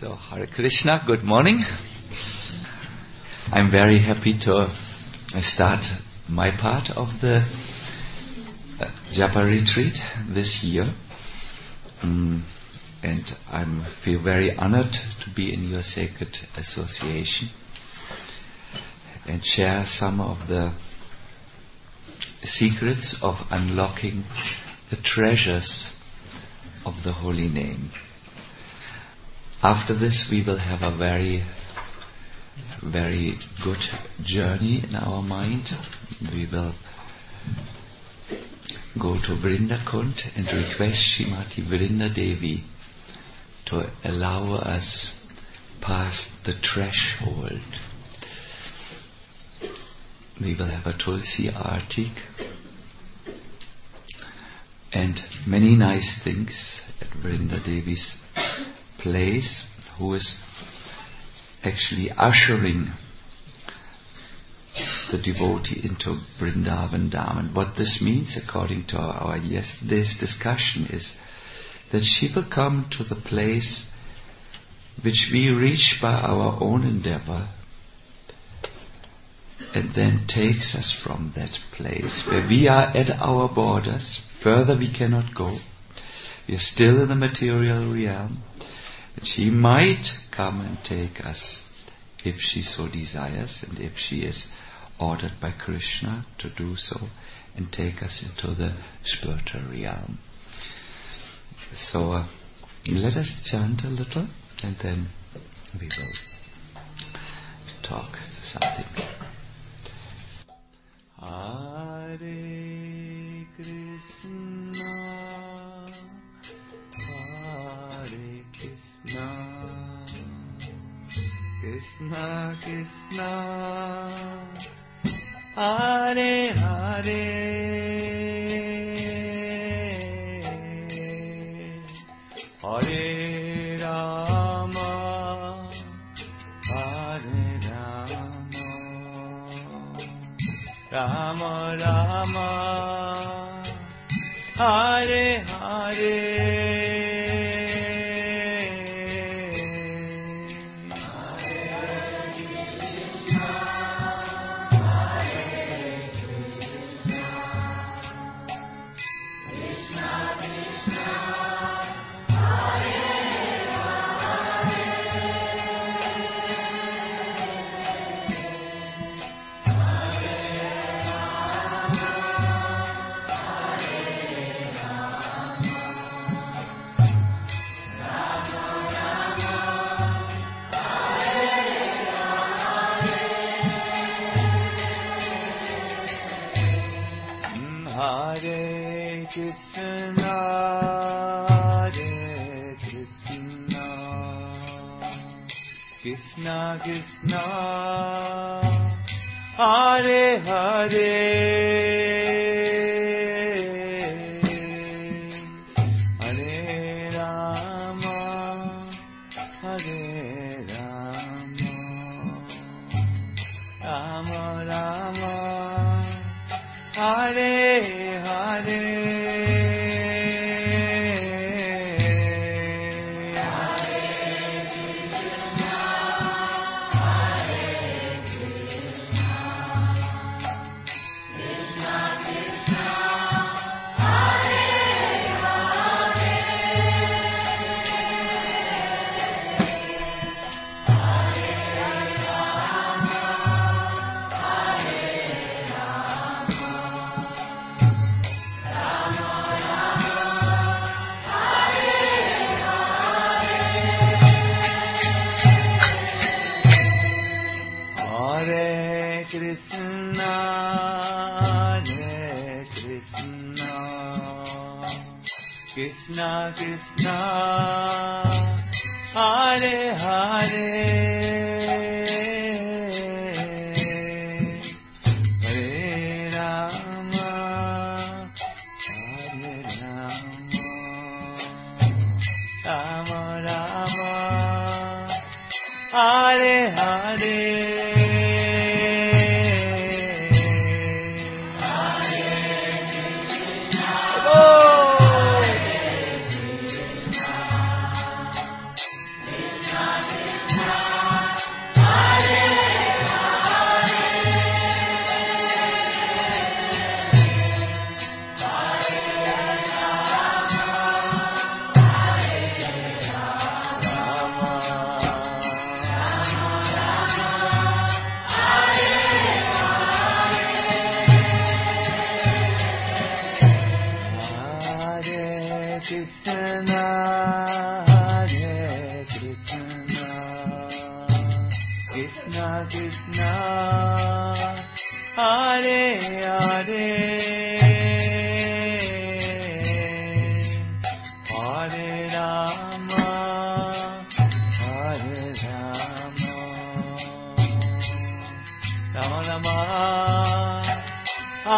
So, Hare Krishna, good morning. I'm very happy to start my part of the Japa retreat this year. And I feel very honored to be in your sacred association and share some of the secrets of unlocking the treasures of the holy name. After this, we will have a very, very good journey in our mind. We will go to Vrindakund and request Srimati Vrinda Devi to allow us past the threshold. We will have a Tulsi Artik and many nice things at Vrinda Devi's place, who is actually ushering the devotee into Vrindavan Dham. And what this means, according to our yesterday's discussion, is that she will come to the place which we reach by our own endeavor and then takes us from that place where we are at our borders. Further we cannot go. We are still in the material realm. And she might come and take us if she so desires and if she is ordered by Krishna to do so and take us into the spiritual realm. So let us chant a little and then we will talk something. Hare Krishna, Hare Krishna, Krishna Krishna, Hare Hare, Hare Rama, Hare Rama, Rama Rama, Hare Hare. Krishna Krishna, Hare Hare, Hare Rama, Hare Rama, Rama Rama, Hare Hare. Krishna Krishna, Hare Hare, Hare Rama, Hare Rama, Rama Rama, Hare Hare. Krishna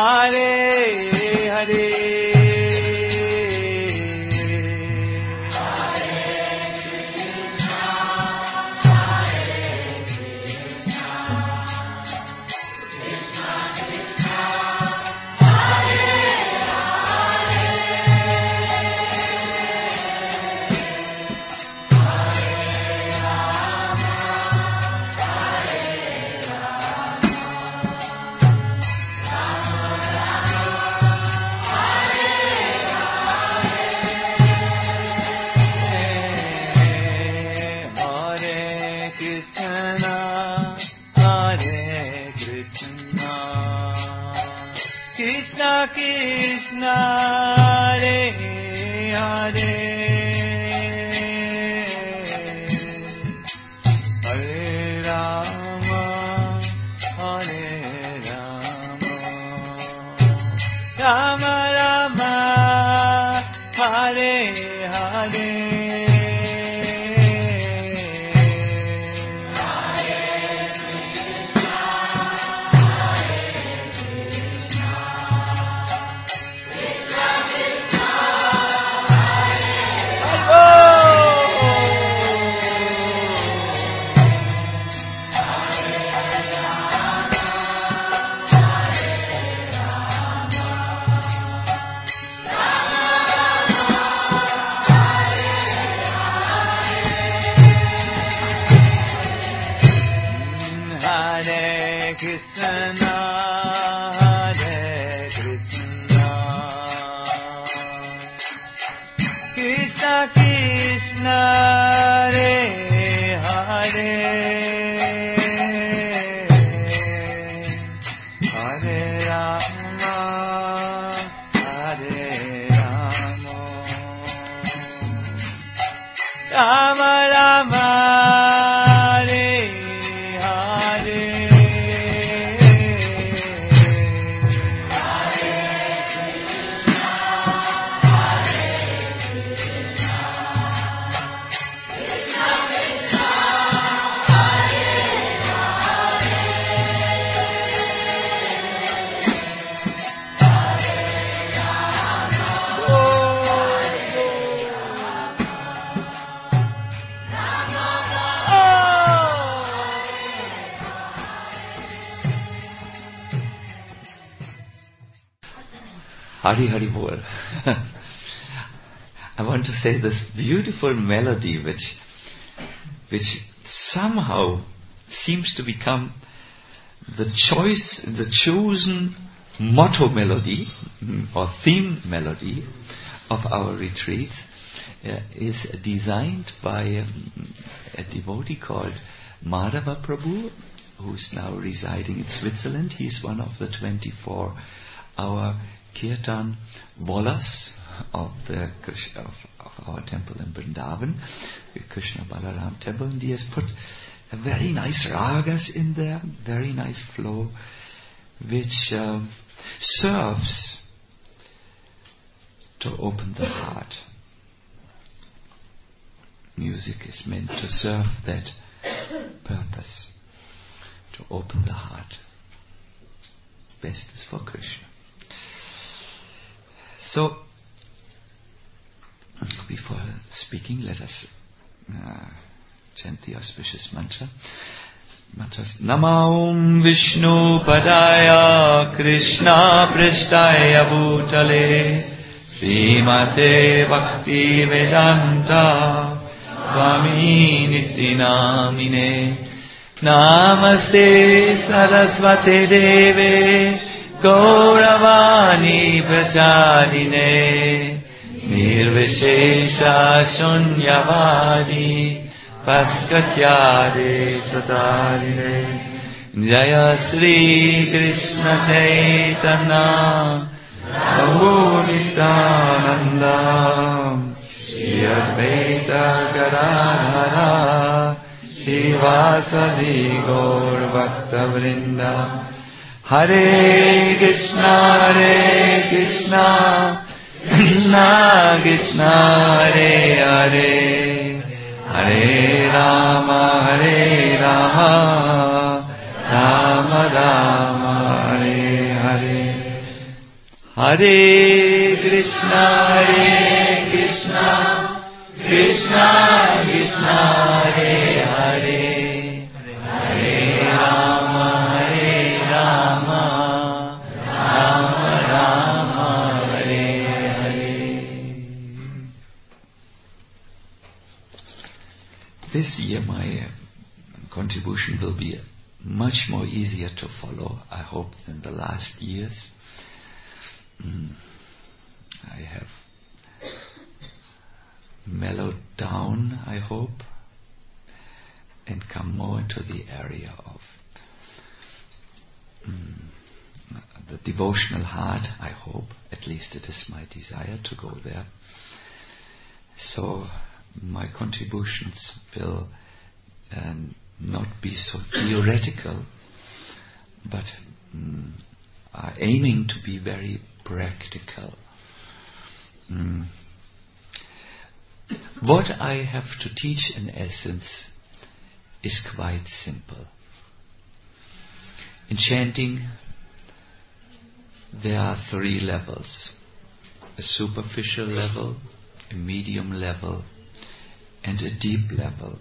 Hari Hari Bol. I want to say this beautiful melody which somehow seems to become the chosen motto melody or theme melody of our retreats, is designed by a devotee called Madhava Prabhu, who's now residing in Switzerland. He's one of the 24-hour Kirtan Bolas of our temple in Vrindavan, the Krishna Balaram temple, and he has put a very nice ragas in there, very nice flow, which serves to open the heart. Music is meant to serve that purpose, to open the heart. Best is for Krishna. So, before speaking, let us chant the auspicious mantra. Mantras. Namo Vishnu Padaya Krishna Prishtaya Bhutale Srimate Bhakti Vedanta Swami Niti Namine Namaste Saraswate Deve Gauravani Pracharine Nirvishesha Shunyavadi Paskatyade Satarine Jaya Sri Krishna Chaitanya Prabhu Nityananda Shri Advaita Gadadhara Shivasadi Gaur Bhakta Vrinda Hare Krishna Krishna Krishna Hare Hare Hare Rama Rama Rama Hare Hare Hare Krishna, Krishna Krishna, Hare Hare, Hare Rama, Rama Rama, Hare Hare. This year my contribution will be much more easier to follow, I hope, than the last years. I have mellowed down, I hope, and come more into the area of the devotional heart, I hope. At least it is my desire to go there. So my contributions will not be so theoretical, but are aiming to be very practical. What I have to teach, in essence, is quite simple. In chanting, there are 3 levels: a superficial level, a medium level, and a deep level.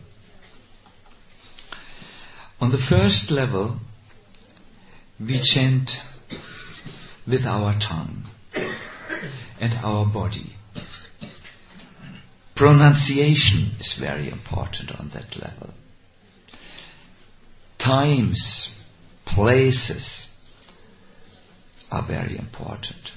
On the first level, we chant with our tongue and our body. Pronunciation is very important on that level. Times, places are very important.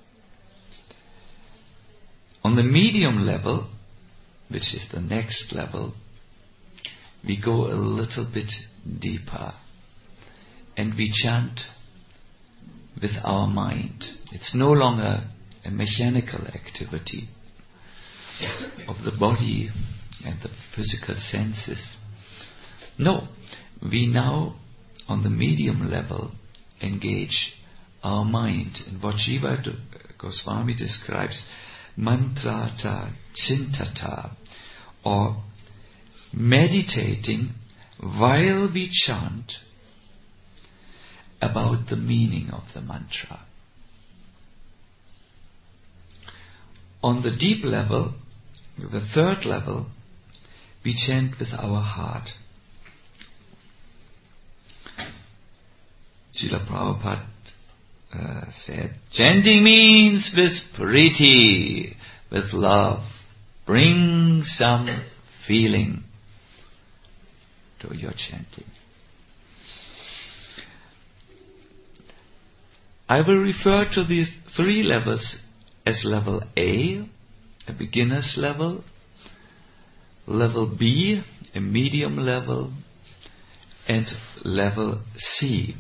On the medium level, which is the next level, we go a little bit deeper and we chant with our mind. It's no longer a mechanical activity of the body and the physical senses. No, we now on the medium level engage our mind in what Jiva Goswami describes mantrata chintata, or meditating while we chant about the meaning of the mantra. On the deep level, the third level, we chant with our heart. Srila Prabhupada said, chanting means with priti, with love. Bring some feeling to your chanting. I will refer to the 3 levels as level A, a beginner's level, level B, a medium level, and level C.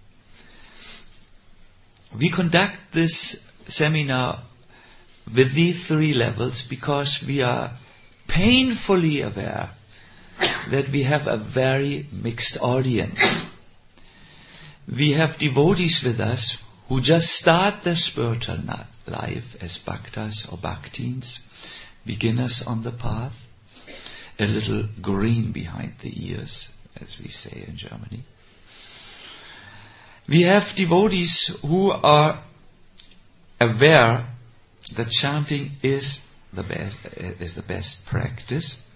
We conduct this seminar with these 3 levels because we are painfully aware that we have a very mixed audience. We have devotees with us who just start their spiritual life as bhaktas or bhaktins, beginners on the path, a little green behind the ears, as we say in Germany. We have devotees who are aware that chanting is the best practice,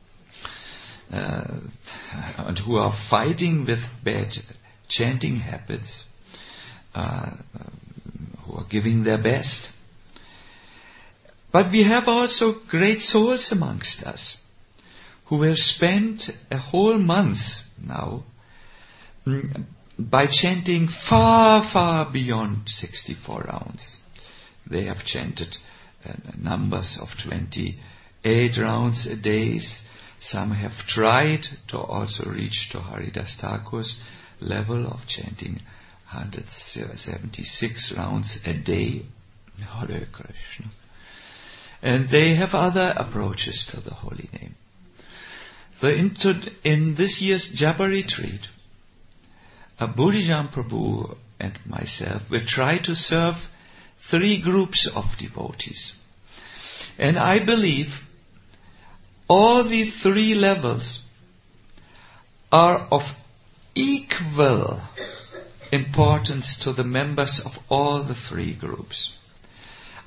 and who are fighting with bad chanting habits, who are giving their best. But we have also great souls amongst us who have spent a whole month now by chanting far, far beyond 64 rounds. They have chanted numbers of 28 rounds a day. Some have tried to also reach to Haridas Thakur's level of chanting 176 rounds a day. Hare Krishna. And they have other approaches to the holy name. So in this year's Japa retreat, Bodhijam Prabhu and myself will try to serve 3 groups of devotees. And I believe all the 3 levels are of equal importance to the members of all the 3 groups.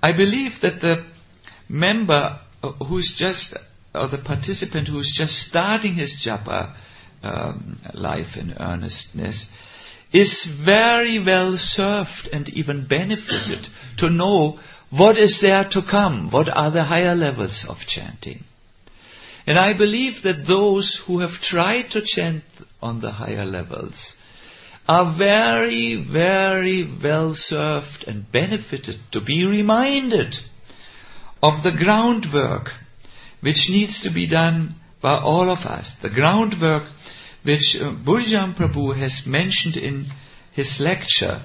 I believe that the member who's just, or the participant who's just starting his japa life in earnestness is very well served and even benefited to know what is there to come, what are the higher levels of chanting. And I believe that those who have tried to chant on the higher levels are very, very well served and benefited to be reminded of the groundwork which needs to be done by all of us. The groundwork which Burjam Prabhu has mentioned in his lecture.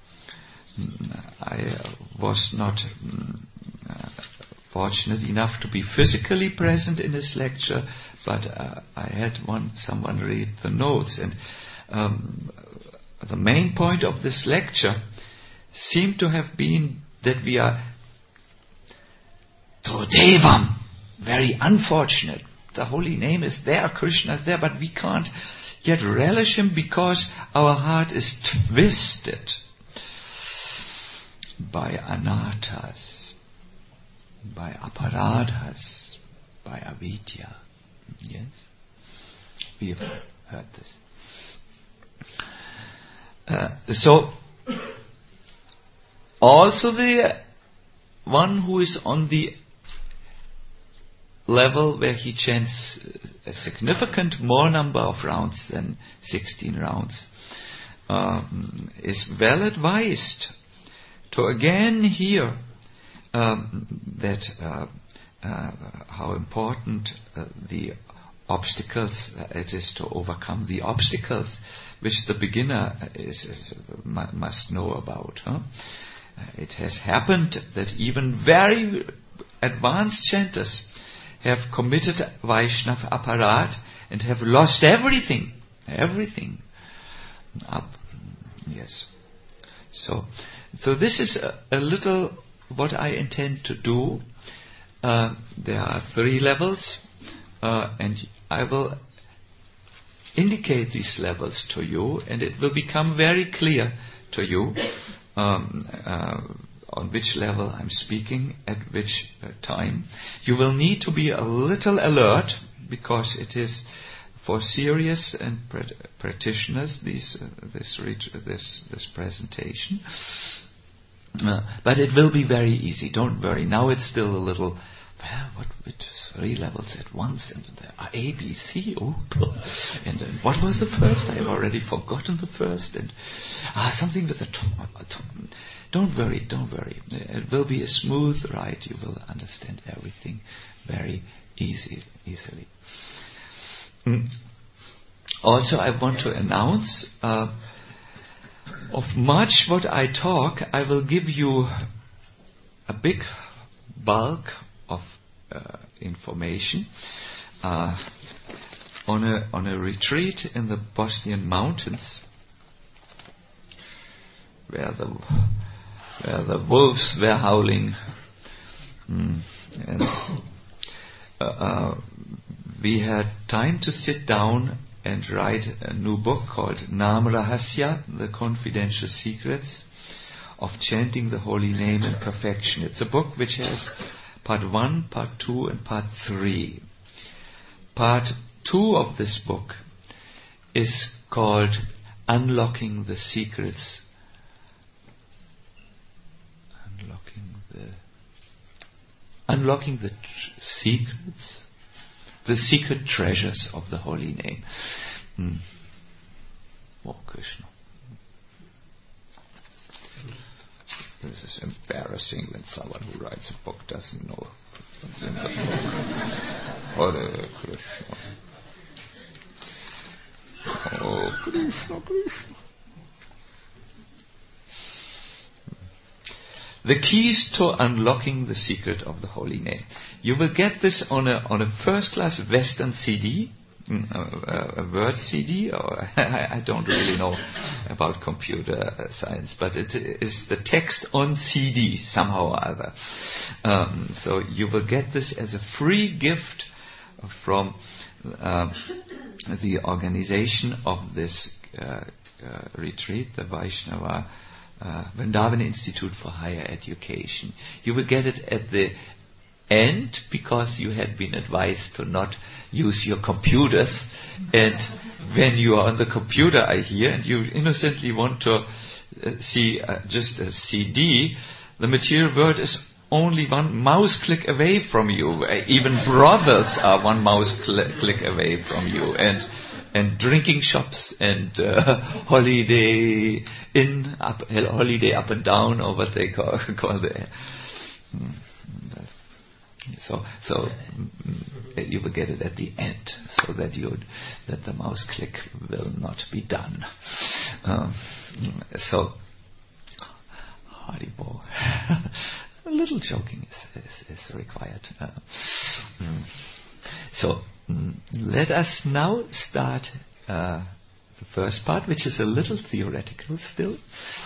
I was not fortunate enough to be physically present in his lecture, but I had someone read the notes, and the main point of this lecture seemed to have been that we are Trodevam, very unfortunate. The holy name is there, Krishna is there, but we can't yet relish him because our heart is twisted by anarthas, by aparadhas, by avidya. Yes? We have heard this. So, also the one who is on the level where he chants a significant more number of rounds than 16 rounds is well advised to again hear that how important the obstacles it is to overcome the obstacles which the beginner must know about. It has happened that even very advanced chanters have committed Vaishnav aparad and have lost everything up. Yes. So this is a little what I intend to do. There are 3 levels, and I will indicate these levels to you, and it will become very clear to you on which level I'm speaking at which time. You will need to be a little alert because it is for serious and practitioners this presentation. But it will be very easy. Don't worry. Now it's still a little. What 3 levels at once, and A, B, C. Oh, and what was the first? I have already forgotten the first. And something with a tone. Don't worry. It will be a smooth ride. You will understand everything very easily. Also, I want to announce of much what I talk, I will give you a big bulk of information on a retreat in the Bosnian mountains, where the wolves were howling, and we had time to sit down and write a new book called Nam Rahasya, The Confidential Secrets of Chanting the Holy Name in Perfection. It's a book which has Part 1, Part 2, and Part 3. Part 2 of this book is called Unlocking the Secrets. Unlocking the secrets, the secret treasures of the Holy Name. Oh, Krishna. This is embarrassing when someone who writes a book doesn't know. Hare Krishna. Oh, Krishna. The keys to unlocking the secret of the Holy Name. You will get this on a first-class Western CD, a Word CD, or I don't really know about computer science, but it is the text on CD somehow or other. So you will get this as a free gift from the organization of this retreat, the Vaishnava Vrindavan Institute for Higher Education. You will get it at the end because you had been advised to not use your computers, and when you are on the computer, I hear, and you innocently want to see just a CD, the material world is only one mouse click away from you. Even brothels are one mouse click away from you, and drinking shops and holiday up and down, or what they call the. So you will get it at the end, so that the mouse click will not be done. So, Haribo. A little joking is required. So, let us now start the first part, which is a little theoretical still.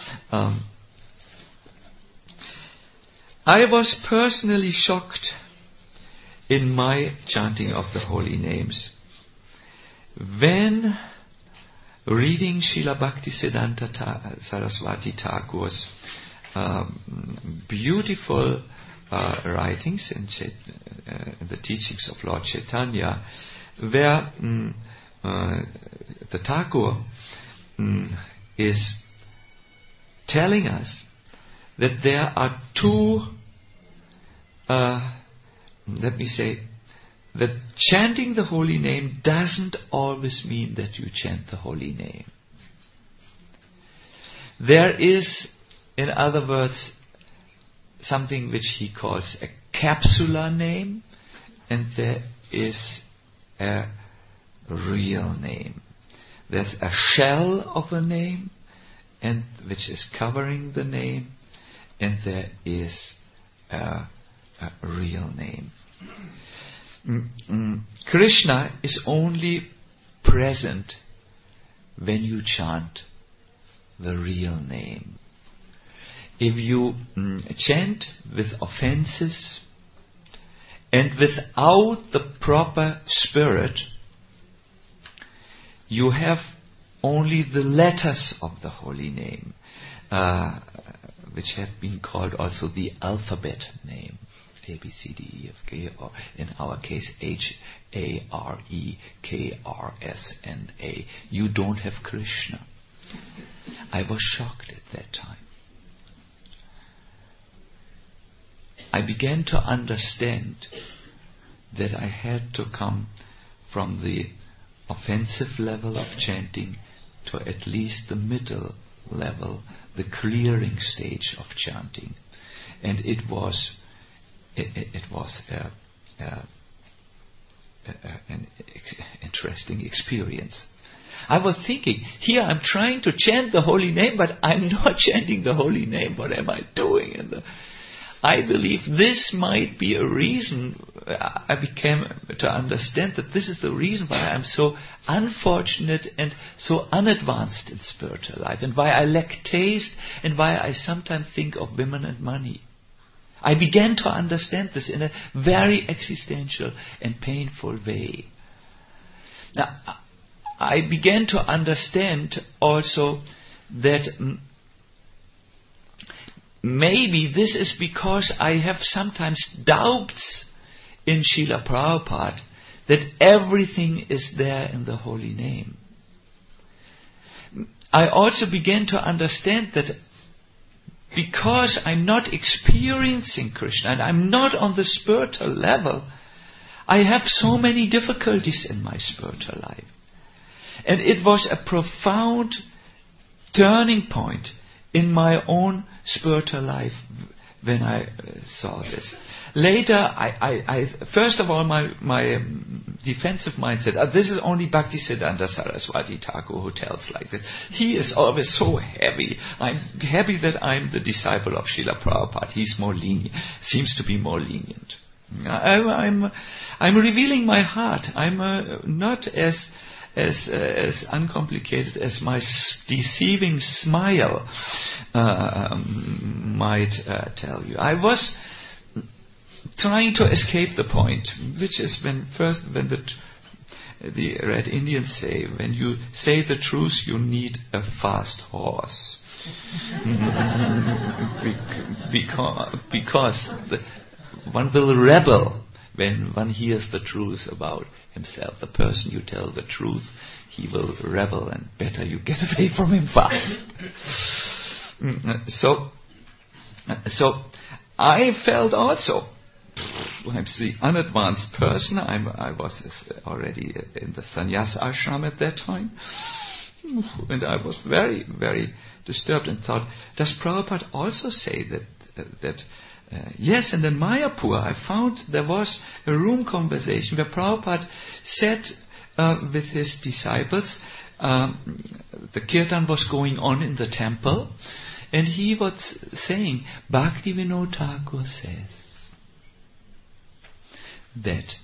I was personally shocked in my chanting of the holy names when reading Srila Bhaktisiddhanta Saraswati Thakur's beautiful writings in the teachings of Lord Chaitanya, where the Thakur is telling us that there are two, that chanting the holy name doesn't always mean that you chant the holy name. There is, in other words, something which he calls a capsular name, and there is a real name. There's a shell of a name, and which is covering the name, and there is a real name. Krishna is only present when you chant the real name. If you chant with offenses and without the proper spirit, you have only the letters of the holy name, which have been called also the alphabet name. A, B, C, D, E, F, G, or in our case, H, A, R, E, K, R, S, N, A. You don't have Krishna. I was shocked at that time. I began to understand that I had to come from the offensive level of chanting to at least the middle level, the clearing stage of chanting. And it was an interesting experience. I was thinking, here I'm trying to chant the holy name, but I'm not chanting the holy name. What am I doing? I believe this might be a reason. I became to understand that this is the reason why I'm so unfortunate and so unadvanced in spiritual life, and why I lack taste, and why I sometimes think of women and money. I began to understand this in a very existential and painful way. Now, I began to understand also that maybe this is because I have sometimes doubts in Srila Prabhupada that everything is there in the holy name. I also began to understand that because I'm not experiencing Krishna and I'm not on the spiritual level, I have so many difficulties in my spiritual life. And it was a profound turning point in my own spiritual life when I saw this. Later, I first of all, my defensive mind said, this is only Bhaktisiddhanta Saraswati Thakur who tells like this. He is always so heavy. I'm happy that I'm the disciple of Srila Prabhupada. He's more lenient, seems to be more lenient. I'm revealing my heart. I'm not as uncomplicated as my deceiving smile might tell you. I was trying to escape the point, which is when the Red Indians say, when you say the truth, you need a fast horse. Because one will rebel when one hears the truth about himself. The person you tell the truth, he will rebel, and better you get away from him fast. So I felt also, I'm the unadvanced person. I was already in the sannyas ashram at that time, and I was very, very disturbed and thought, does Prabhupada also say that yes? And in Mayapur I found there was a room conversation where Prabhupada sat with his disciples. The kirtan was going on in the temple, and he was saying, Bhaktivinoda Thakur says that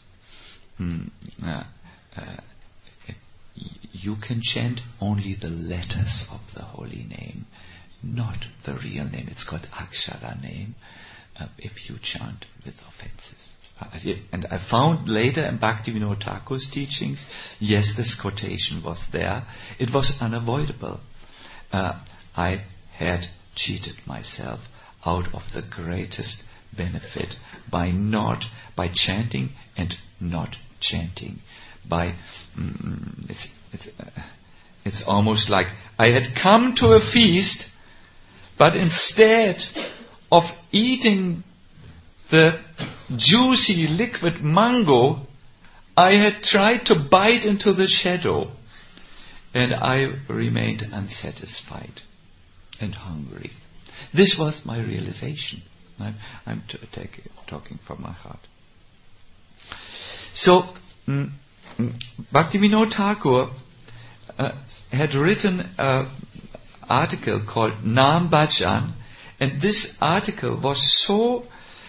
you can chant only the letters of the holy name, not the real name. It's called Akshara name, if you chant with offenses. And I found later in Bhaktivinoda Thakur's teachings, yes, this quotation was there. It was unavoidable. I had cheated myself out of the greatest benefit by chanting and not chanting. It's almost like I had come to a feast, but instead of eating the juicy liquid mango, I had tried to bite into the shadow, and I remained unsatisfied and hungry. This was my realization. I'm talking from my heart. So, Bhaktivinoda Thakur had written an article called Naam Bhajan, and this article was so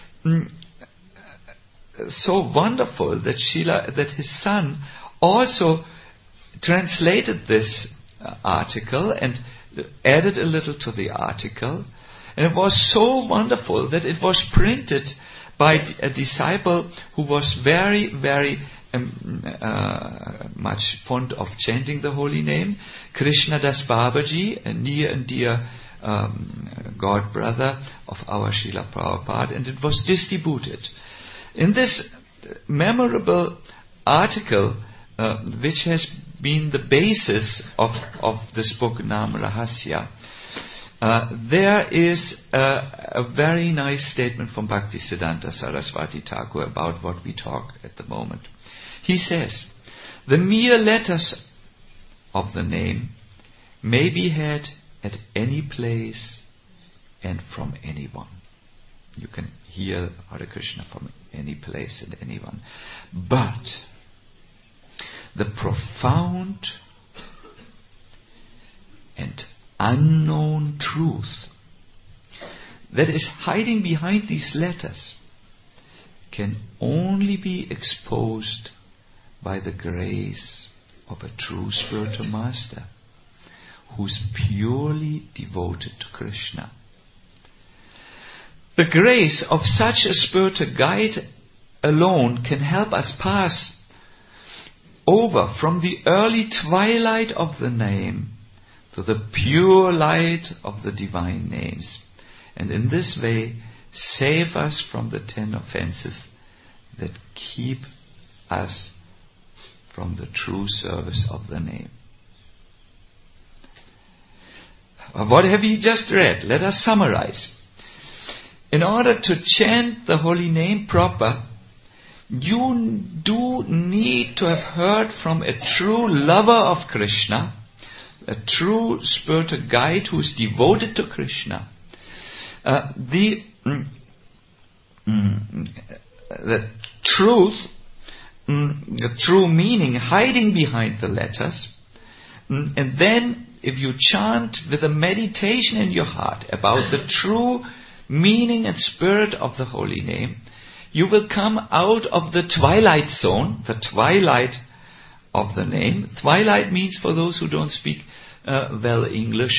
wonderful that his son also translated this article and added a little to the article. And it was so wonderful that it was printed by a disciple who was very, very much fond of chanting the holy name, Krishna Das Babaji, a near and dear god brother of our Srila Prabhupada, and it was distributed. In this memorable article, which has been the basis of this book Naam Rahasya, there is a very nice statement from Bhaktisiddhanta Saraswati Thakur about what we talk at the moment. He says, the mere letters of the name may be had at any place and from anyone. You can hear Hare Krishna from any place and anyone. But the profound and unknown truth that is hiding behind these letters can only be exposed by the grace of a true spiritual master who's purely devoted to Krishna. The grace of such a spiritual guide alone can help us pass over from the early twilight of the name to the pure light of the divine names, and in this way save us from the 10 offenses that keep us from the true service of the name. What have we just read? Let us summarize. In order to chant the holy name proper, you do need to have heard from a true lover of Krishna, a true spiritual guide who is devoted to Krishna. The truth, the true meaning hiding behind the letters, and then if you chant with a meditation in your heart about the true meaning and spirit of the holy name, you will come out of the twilight zone, the twilight of the name. Twilight means, for those who don't speak well English,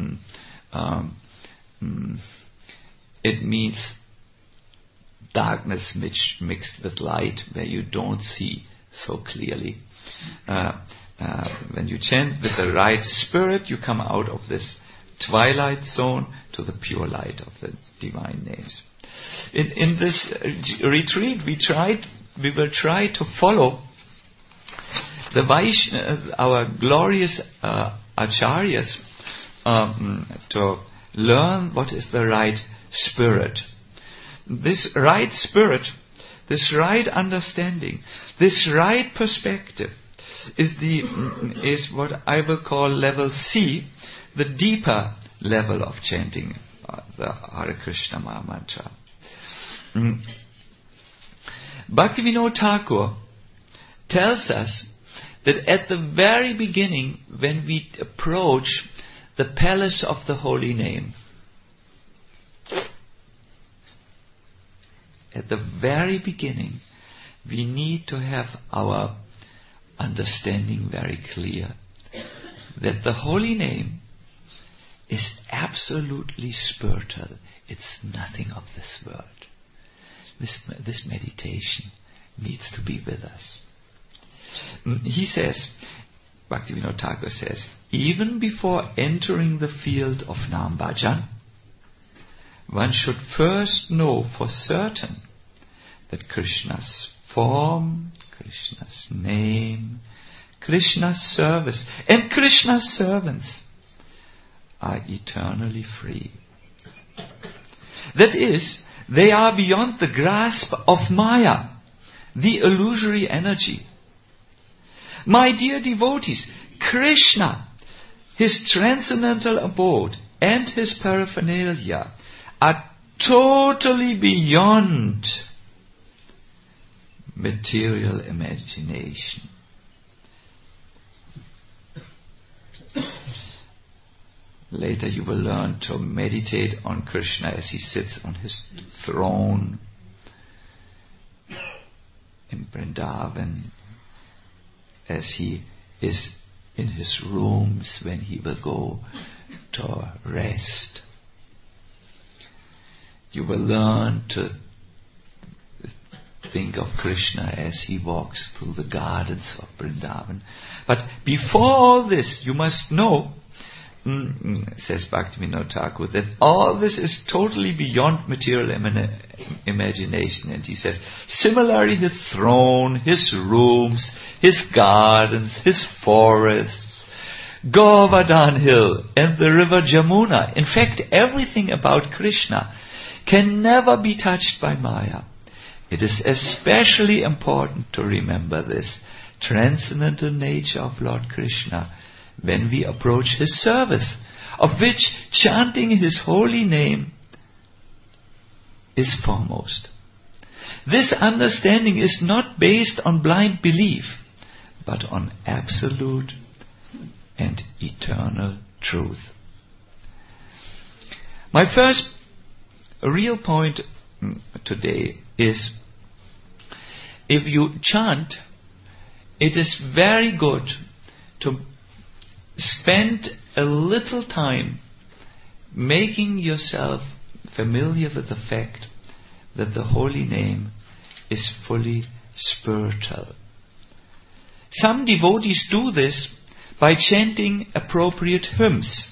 it means darkness mixed with light, where you don't see so clearly. When you chant with the right spirit, you come out of this twilight zone to the pure light of the divine names. In this retreat, we will try to follow the our glorious acharyas to learn what is the right spirit. This right spirit, this right understanding, this right perspective is what I will call level C, the deeper level of chanting the Hare Krishna Maha Mantra. Bhaktivinoda Thakur tells us that at the very beginning, when we approach the palace of the holy name, at the very beginning, we need to have our understanding very clear that the holy name is absolutely spiritual. It's nothing of this world. This meditation needs to be with us. He says, Bhaktivinoda Thakur says, even before entering the field of Nam Bhajan, one should first know for certain that Krishna's form, Krishna's name, Krishna's service, and Krishna's servants are eternally free. That is, they are beyond the grasp of Maya, the illusory energy. My dear devotees, Krishna, his transcendental abode, and his paraphernalia are totally beyond material imagination. Later you will learn to meditate on Krishna as he sits on his throne in Vrindavan, as he is in his rooms when he will go to rest. You will learn to think of Krishna as he walks through the gardens of Vrindavan. But before all this, you must know, says Bhaktivinoda Thakur, that all this is totally beyond material imagination. And he says, similarly, his throne, his rooms, his gardens, his forests, Govardhan Hill, and the river Jamuna, in fact, everything about Krishna can never be touched by Maya. It is especially important to remember this transcendental nature of Lord Krishna when we approach his service, of which chanting his holy name is foremost. This understanding is not based on blind belief, but on absolute and eternal truth. My first real point today is, if you chant, it is very good to spend a little time making yourself familiar with the fact that the holy name is fully spiritual. Some devotees do this by chanting appropriate hymns.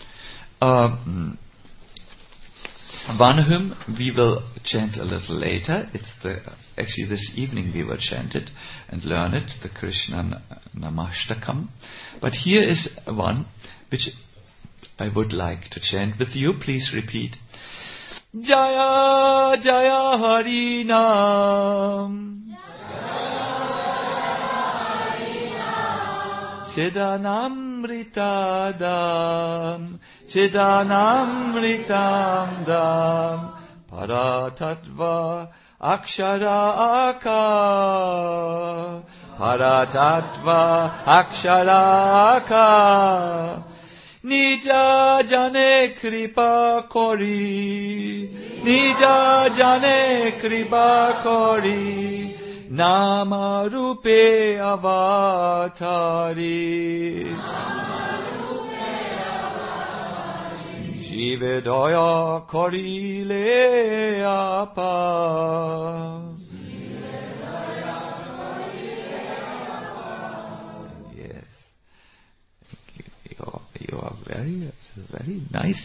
One hymn we will chant a little later. It's actually this evening we will chant it and learn it, the Krishna Namashtakam. But here is one which I would like to chant with you. Please repeat. Jaya Jaya Hari Nam, Chidanamritadam, Chidanamritam Dam, Paratattva Akshara Aka, Paratattva Akshara Aka, Nija Jane Kripa Kori, Nija Jane Kripa Kori, Nama Rupe Avatari, Jive Daya Kori Le Apa, very nice.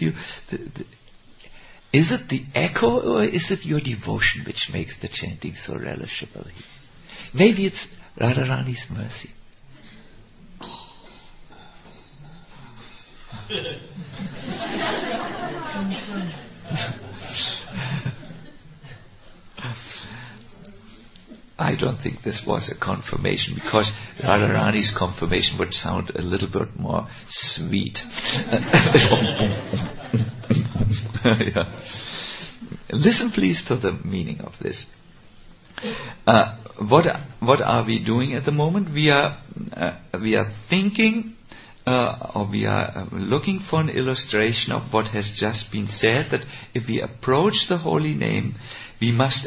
Is it the echo or is it your devotion which makes the chanting so relishable? Maybe it's Radharani's mercy. I don't think this was a confirmation, because Radharani's confirmation would sound a little bit more sweet. Yeah. Listen please to the meaning of this. What are we doing at the moment? We are thinking, or we are looking for an illustration of what has just been said, that if we approach the holy name, we must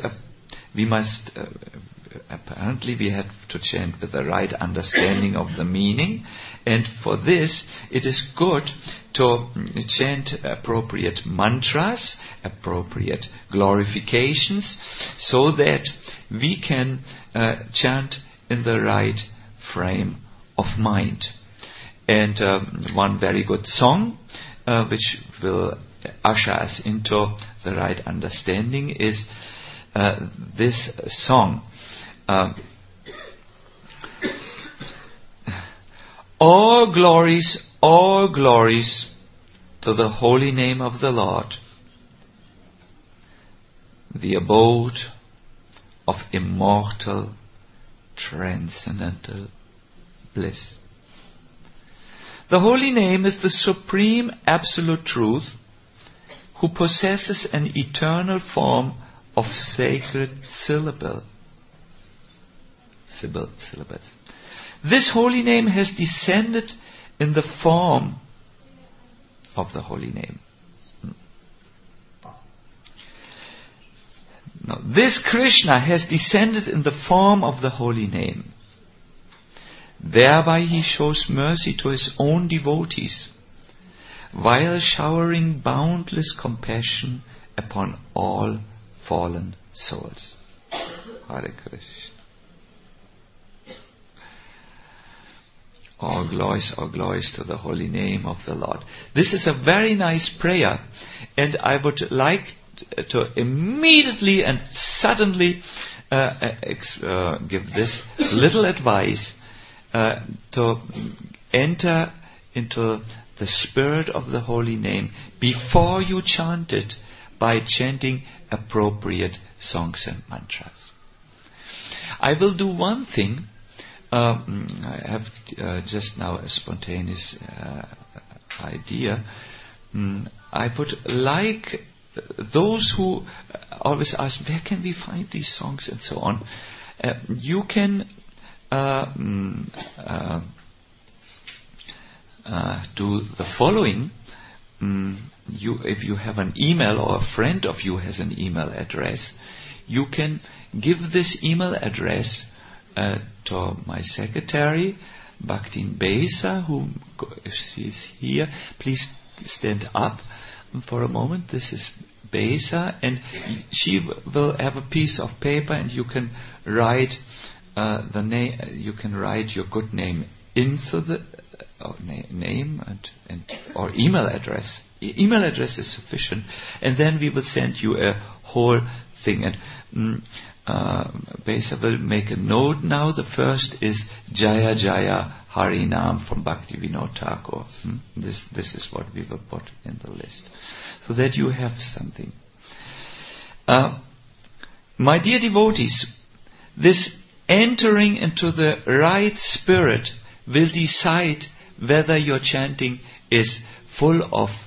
apparently we have to chant with the right understanding of the meaning, and for this it is good to chant appropriate mantras, appropriate glorifications, so that we can chant in the right frame of mind. And one very good song which will usher us into the right understanding is this song. All glories to the holy name of the Lord, the abode of immortal, transcendental bliss. The holy name is the supreme absolute truth, who possesses an eternal form of sacred syllables. This holy name has descended in the form of the holy name. Now, this Krishna has descended in the form of the holy name. Thereby he shows mercy to his own devotees, while showering boundless compassion upon all fallen souls. Hare Krishna. All glories to the holy name of the Lord. This is a very nice prayer, and I would like to immediately and suddenly give this little advice to enter into the spirit of the holy name before you chant it by chanting appropriate songs and mantras. I will do one thing. I have just now a spontaneous idea. I would like those who always ask, where can we find these songs and so on? You can do the following. If you have an email, or a friend of you has an email address, you can give this email address to my secretary, Bhaktin Besa, who, if she's here, please stand up for a moment. This is Besa, and she will have a piece of paper, and you can write the name. You can write your good name into the name and or email address. Email address is sufficient, and then we will send you a whole thing. And Besa will make a note now. The first is Jaya Jaya Harinam from Bhaktivinoda Thakur. This is what we will put in the list, so that you have something. My dear devotees, this entering into the right spirit will decide whether your chanting is full of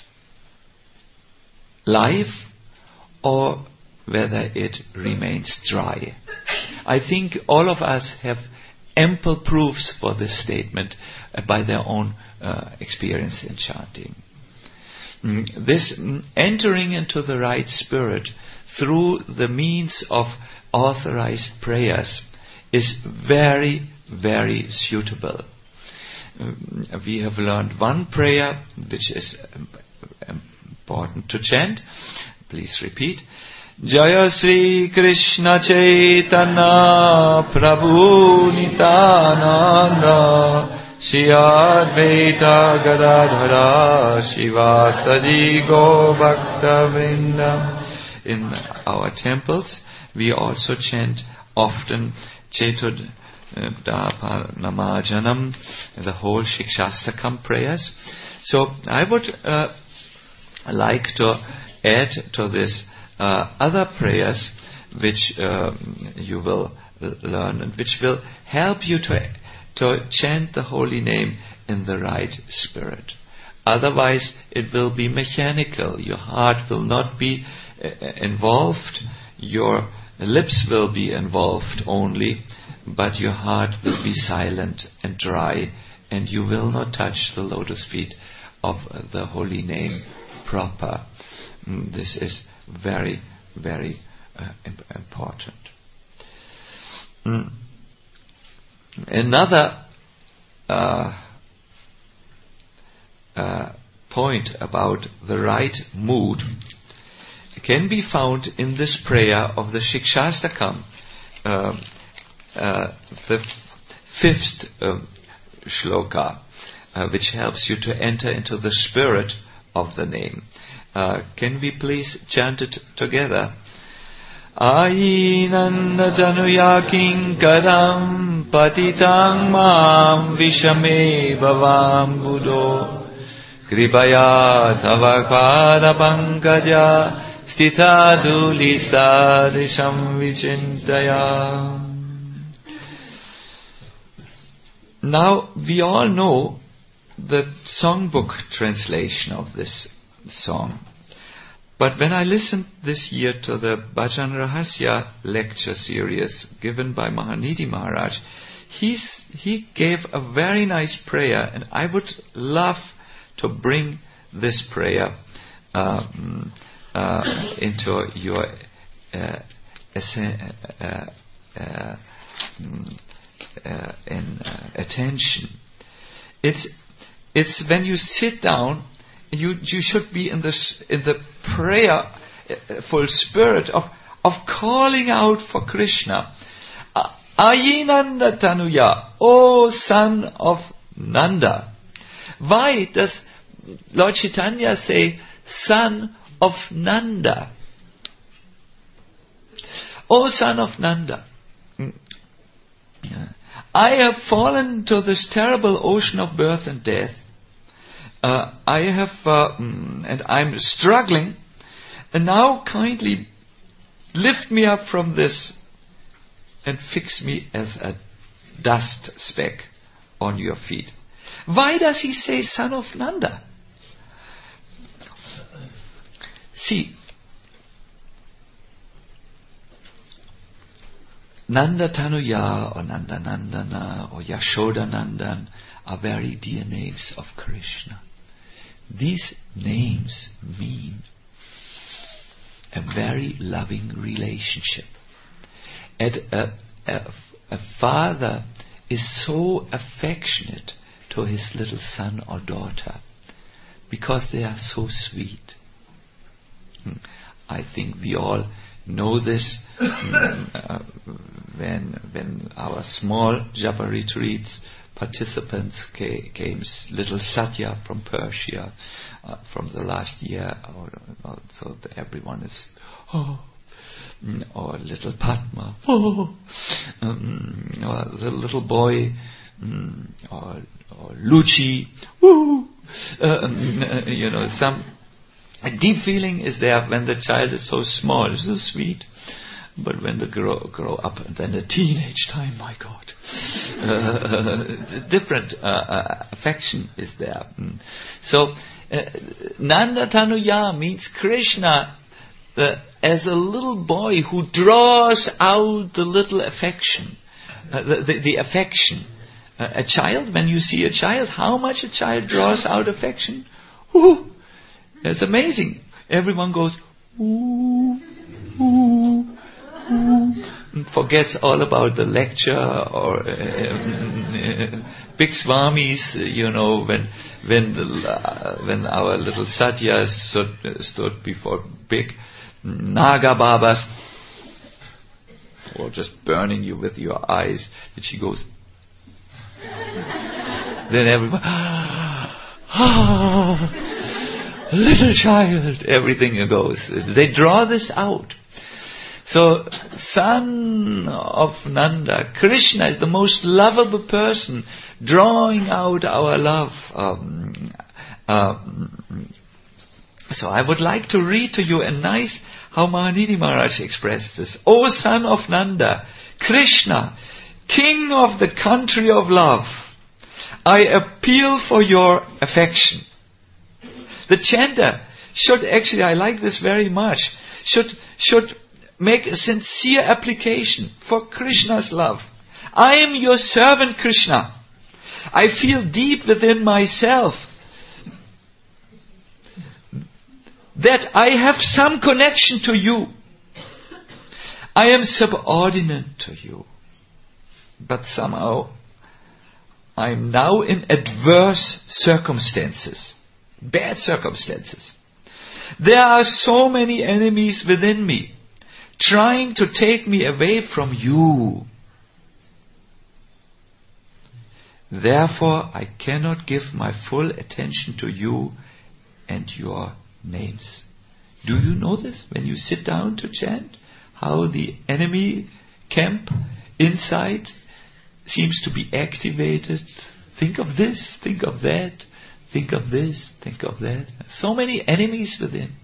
life or whether it remains dry. I think all of us have ample proofs for this statement by their own experience in chanting. This entering into the right spirit through the means of authorized prayers is very, very suitable. We have learned one prayer which is important to chant. Please repeat. Jaya Sri Krishna Chaitanya Prabhu Nityananda Shri Advaita Gadadhara Shivasadi Govakta Vrindam. In our temples, we also chant often Chetud Namajanam, the whole Shikshastakam prayers. So I would like to add to this other prayers which you will learn and which will help you to chant the holy name in the right spirit. Otherwise, it will be mechanical. Your heart will not be involved. Your lips will be involved only, but your heart will be silent and dry, and you will not touch the lotus feet of the holy name proper. This is very, very important. Another point about the right mood can be found in this prayer of the Shikshastakam, the fifth shloka, which helps you to enter into the spirit of the name. Can we please chant it together? Ainanda tanuya kinkaram patitang mam vishame bhavam buddho kripaya tavapada pankaja stita dulisa disham vichintaya. Now, we all know the songbook translation of this song. But when I listened this year to the Bhajan Rahasya lecture series given by Mahanidhi Maharaj, he gave a very nice prayer, and I would love to bring this prayer into your attention. It's when you sit down, you should be in the prayerful spirit of calling out for Krishna. Ayinanda Tanuya, O son of Nanda. Why does Lord Chaitanya say son of Nanda? O son of Nanda, I have fallen to this terrible ocean of birth and death. I have, and I'm struggling, and now kindly lift me up from this and fix me as a dust speck on your feet. Why does he say son of Nanda? See, Nanda Tanuya or Nanda Nandana or Yashoda Nandan are very dear names of Krishna. These names mean a very loving relationship. And a father is so affectionate to his little son or daughter because they are so sweet. I think we all know this when our small japa retreats participants came, little Satya from Persia from the last year, so everyone is, or little Padma, or the little boy, or Luchi, some a deep feeling is there when the child is so small, it's so sweet. But when they grow up, and then the teenage time, my God, different affection is there. So, Nanda Tanuya means Krishna as a little boy who draws out the little affection, the affection. A child, when you see a child, how much a child draws out affection? Ooh, it's amazing. Everyone goes, ooh, ooh. Forgets all about the lecture or big swamis, when our little Satyas stood before big Naga Babas, or just burning you with your eyes, and she goes, Then everybody, little child, everything goes. They draw this out. So, son of Nanda, Krishna is the most lovable person, drawing out our love. So I would like to read to you how Mahanidhi Maharaj expressed this. O son of Nanda, Krishna, king of the country of love, I appeal for your affection. The chanter should actually, I like this very much, should make a sincere application for Krishna's love. I am your servant, Krishna. I feel deep within myself that I have some connection to you. I am subordinate to you. But somehow I am now in adverse circumstances, bad circumstances. There are so many enemies within me, trying to take me away from you. Therefore, I cannot give my full attention to you and your names. Do you know this? When you sit down to chant, how the enemy camp inside seems to be activated. Think of this, think of that, think of this, think of that. So many enemies within.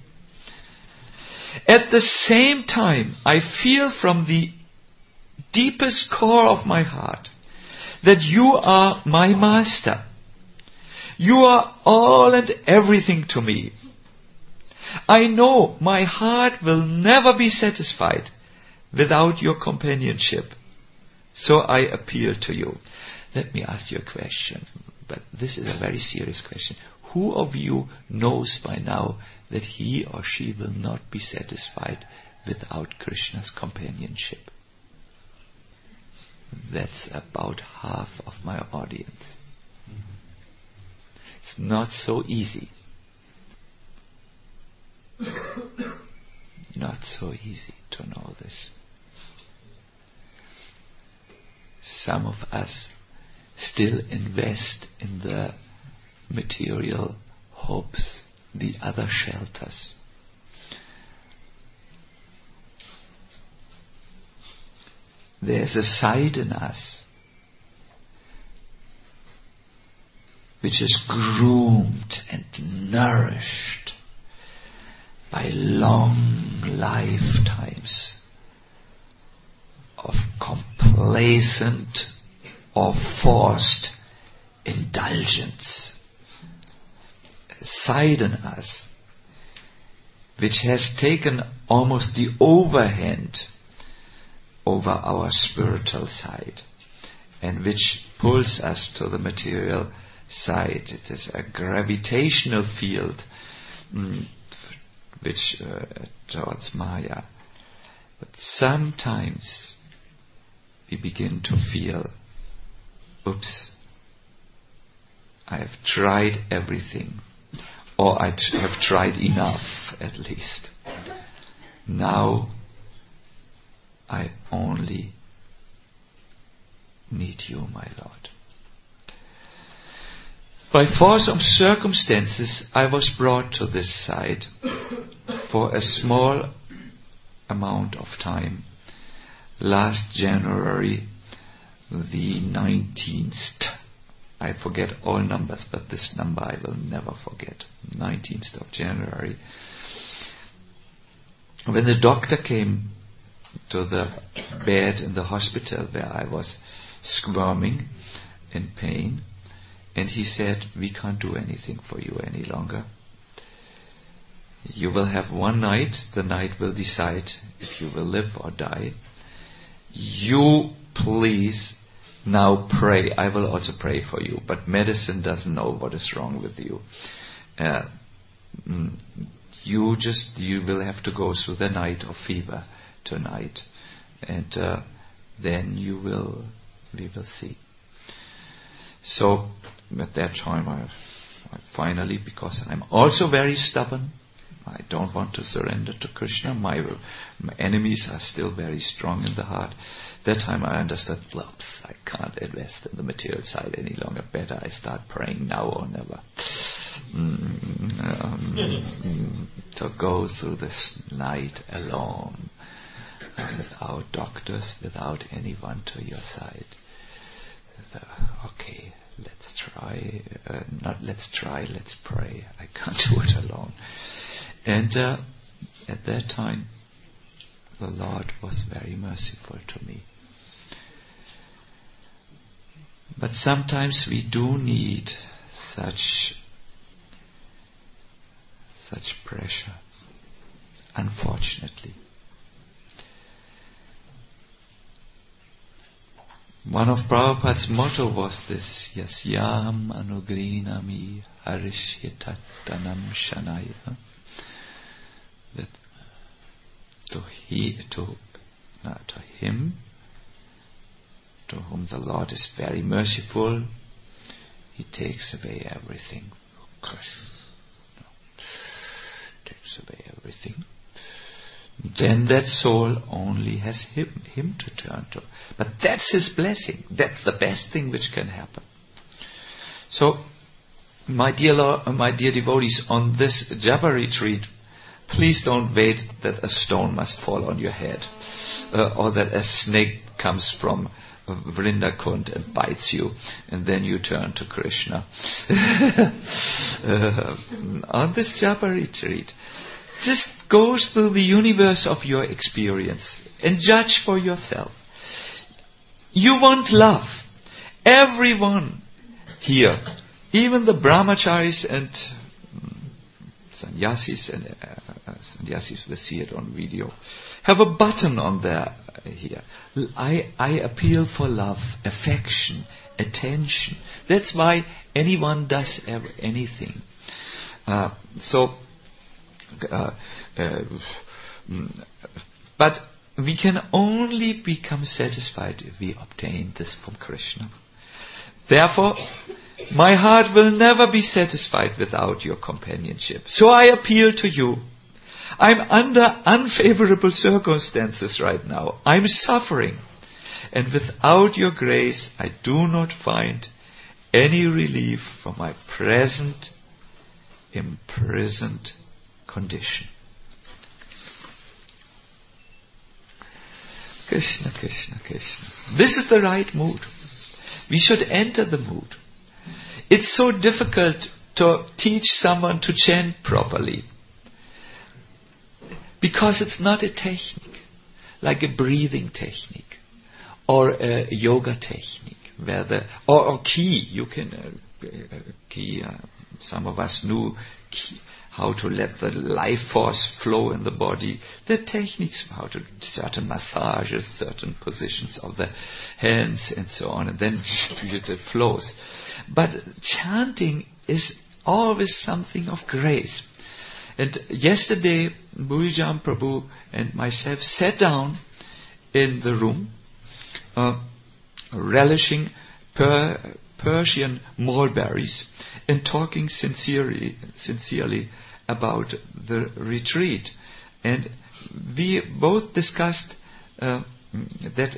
At the same time, I feel from the deepest core of my heart that you are my master. You are all and everything to me. I know my heart will never be satisfied without your companionship. So I appeal to you. Let me ask you a question, but this is a very serious question. Who of you knows by now that he or she will not be satisfied without Krishna's companionship? That's about half of my audience. It's not so easy. Not so easy to know this. Some of us still invest in the material hopes, the other shelters. There's a side in us which is groomed and nourished by long lifetimes of complacent or forced indulgence. A side in us which has taken almost the overhand over our spiritual side and which pulls us to the material side. It is a gravitational field which towards Maya. But sometimes we begin to feel, oops, I have tried everything, or I have tried enough at least. Now I only need you, my Lord. By force of circumstances, I was brought to this side for a small amount of time. Last January, the 19th, I forget all numbers, but this number I will never forget, 19th of January. When the doctor came to the bed in the hospital where I was squirming in pain, and he said, we can't do anything for you any longer. You will have one night, the night will decide if you will live or die. You please now pray. I will also pray for you, but medicine doesn't know what is wrong with you. You will have to go through the night of fever tonight, and then we will see. So at that time I finally, because I'm also very stubborn, I don't want to surrender to Krishna. My enemies are still very strong in the heart. That time I understood, whoops, I can't invest in the material side any longer. Better I start praying now or never. To go through this night alone, without doctors, without anyone to your side. Okay, let's try. Let's pray. I can't do it alone. And at that time, the Lord was very merciful to me. But sometimes we do need such pressure, unfortunately. One of Prabhupada's motto was this: Yasyam anugrinami harishyatattanam shanaya. That to him, to whom the Lord is very merciful, He takes away everything. Takes away everything. Then that soul only has him to turn to. But that's His blessing. That's the best thing which can happen. So, my dear devotees, on this Japa retreat, please don't wait that a stone must fall on your head, or that a snake comes from Vrindakund and bites you, and then you turn to Krishna. On this Japa retreat, just go through the universe of your experience and judge for yourself. You want love. Everyone here, even the brahmacharis and sannyasis, sannyasis will see it on video, have a button on there here. I appeal for love, affection, attention. That's why anyone does anything. But we can only become satisfied if we obtain this from Krishna. Therefore, my heart will never be satisfied without your companionship. So I appeal to you. I'm under unfavorable circumstances right now. I'm suffering. And without your grace, I do not find any relief from my present imprisoned condition. Krishna, Krishna, Krishna. This is the right mood. We should enter the mood. It's so difficult to teach someone to chant properly, because it's not a technique, like a breathing technique or a yoga technique, or ki. You can ki. Some of us knew ki, how to let the life force flow in the body. The techniques, how to certain massages, certain positions of the hands, and so on, and then it flows. But chanting is always something of grace. And yesterday, Bhujan Prabhu and myself sat down in the room, relishing Persian mulberries and talking sincerely about the retreat. And we both discussed that,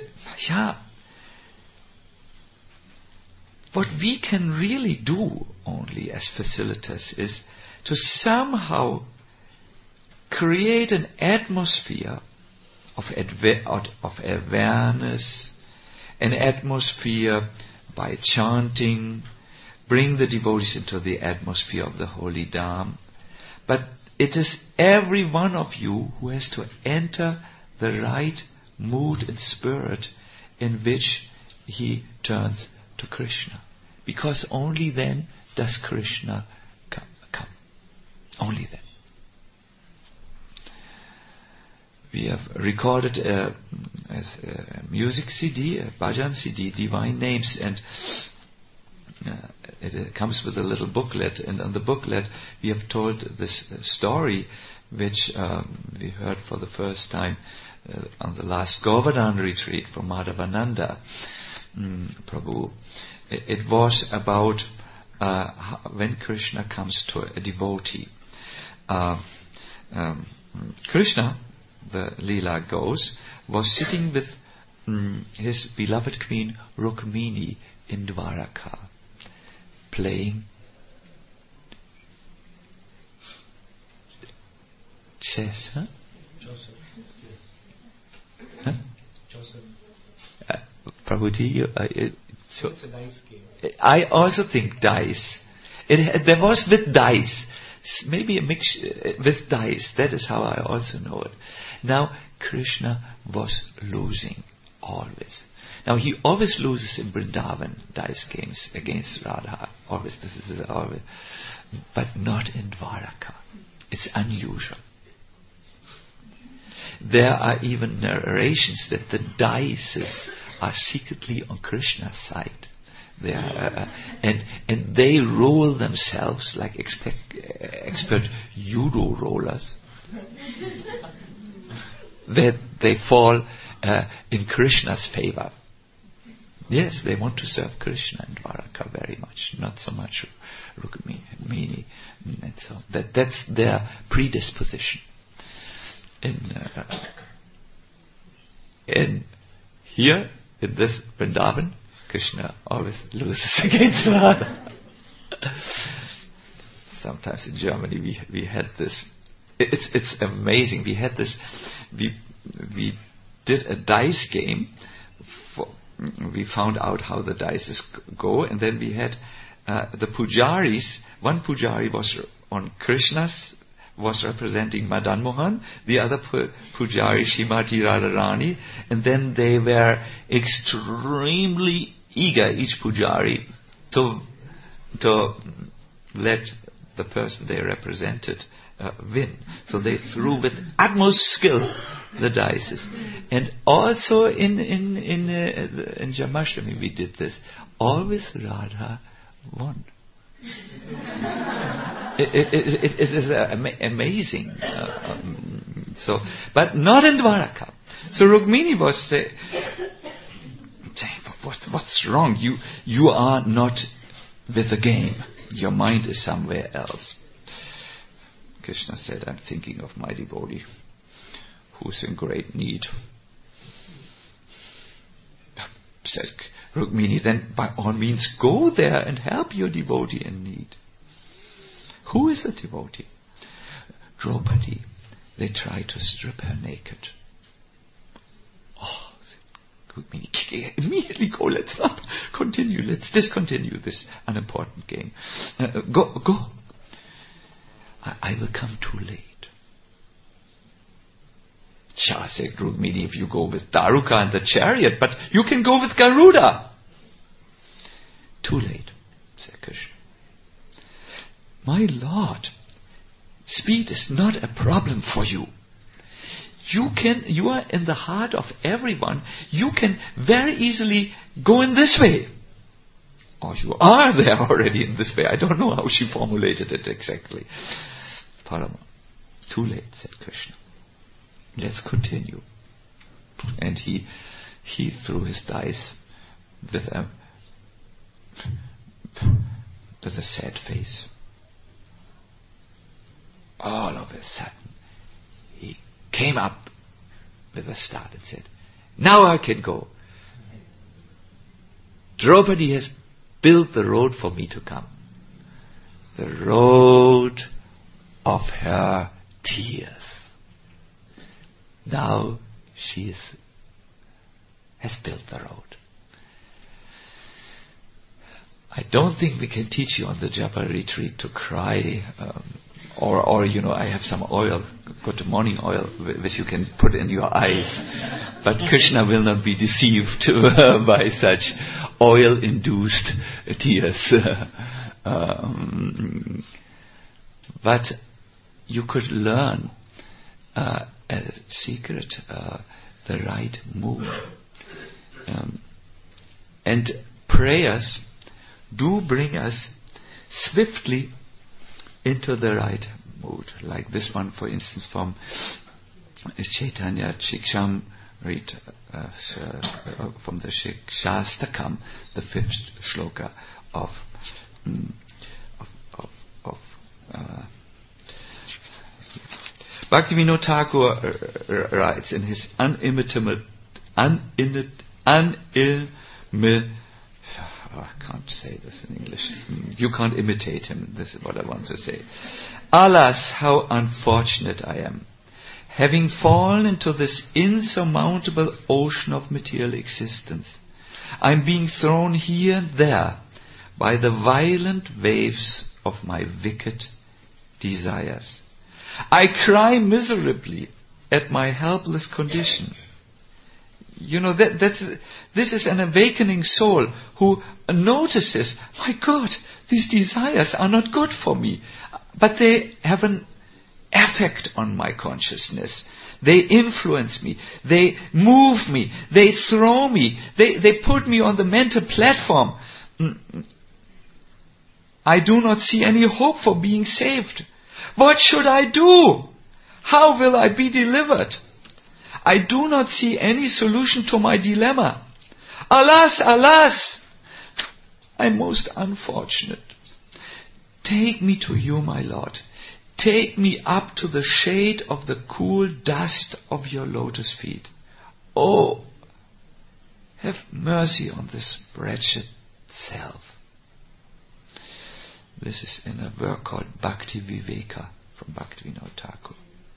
what we can really do only as facilitators is to somehow create an atmosphere of awareness, an atmosphere by chanting, bring the devotees into the atmosphere of the holy Dham. But it is every one of you who has to enter the right mood and spirit in which he turns to Krishna. Because only then does Krishna come. Only then. We have recorded a music CD, a bhajan CD, Divine Names, and it comes with a little booklet, and on the booklet we have told this story which we heard for the first time on the last Govardhan retreat from Madhavananda Prabhu. It was about when Krishna comes to a devotee. Krishna, the Leela goes, was sitting with his beloved queen Rukmini in Dwaraka, playing chess. Huh? Huh? Prabhuji, it's a dice game. I also think dice. There was with dice. Maybe a mix with dice. That is how I also know it. Now, Krishna was losing always. Now, he always loses in Vrindavan dice games against Radha. Always, this is always. But not in Dwaraka. It's unusual. There are even narrations that the dice are secretly on Krishna's side. They are, and they roll themselves like expert judo rollers. That they fall in Krishna's favor. Yes, they want to serve Krishna in Dwaraka very much, not so much Rukmini. And so that's their predisposition. And here in this Vrindavan, Krishna always loses against Radha. Sometimes in Germany we had this. It's amazing. We had this. We did a dice game. We found out how the dice go, and then we had the pujaris. One pujari was on Krishna's. Was representing Madan Mohan, the other pujari Shrimati Radharani, and then they were extremely eager, each pujari, to let the person they represented win. So they threw with utmost skill the dice. And also in Jamashtami we did this. Always Radha won. It is amazing. But not in Dwaraka. So Rukmini was saying, what's wrong? You are not with the game. Your mind is somewhere else. Krishna said, I'm thinking of my devotee who's in great need. Said Rukmini, then by all means go there and help your devotee in need. Who is the devotee? Draupadi. They try to strip her naked. Oh, Rukmini, immediately go, let's not continue, let's discontinue this unimportant game. Go. I will come too late. Shah said, Rukmini, if you go with Daruka and the chariot, but you can go with Garuda. Too late, said Krishna. My Lord, speed is not a problem for you. You are in the heart of everyone. You can very easily go in this way. Or you are there already in this way. I don't know how she formulated it exactly. Parama. Too late, said Krishna. Let's continue. And he threw his dice with a sad face. All of a sudden, he came up with a start and said, now I can go. Draupadi has built the road for me to come. The road of her tears. Now she has built the road. I don't think we can teach you on the Japa retreat to cry, or I have some oil, good morning oil, which you can put in your eyes. But Krishna will not be deceived by such oil-induced tears. But you could learn a secret, the right mood. And prayers do bring us swiftly into the right mood. Like this one, for instance, from Chaitanya Chiksham, read from the Shastakam, the 5th shloka of Bhaktivinoda Thakur writes in his I can't say this in English. You can't imitate him. This is what I want to say. Alas, how unfortunate I am, having fallen into this insurmountable ocean of material existence. I'm being thrown here and there by the violent waves of my wicked desires. I cry miserably at my helpless condition. This is an awakening soul who notices, my God, these desires are not good for me, but they have an effect on my consciousness. They influence me. They move me. They throw me. They put me on the mental platform. I do not see any hope for being saved. What should I do? How will I be delivered? I do not see any solution to my dilemma. Alas, alas! I'm most unfortunate. Take me to you, my Lord. Take me up to the shade of the cool dust of your lotus feet. Oh, have mercy on this wretched self. This is in a work called Bhakti Viveka from Bhaktivinoda Thakur.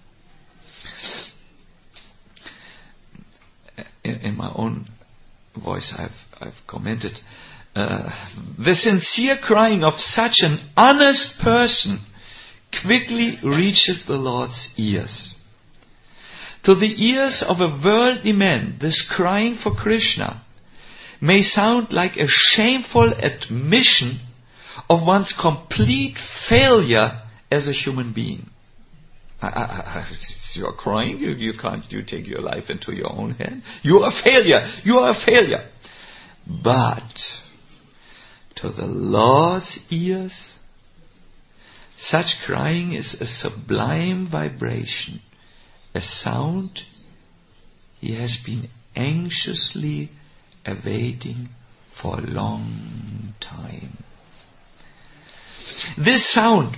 In my own voice, I've commented, the sincere crying of such an honest person quickly reaches the Lord's ears. To the ears of a worldly man, this crying for Krishna may sound like a shameful admission of one's complete failure as a human being. You're crying, you take your life into your own hand. You are a failure. But to the Lord's ears, such crying is a sublime vibration, a sound he has been anxiously awaiting for a long time. This sound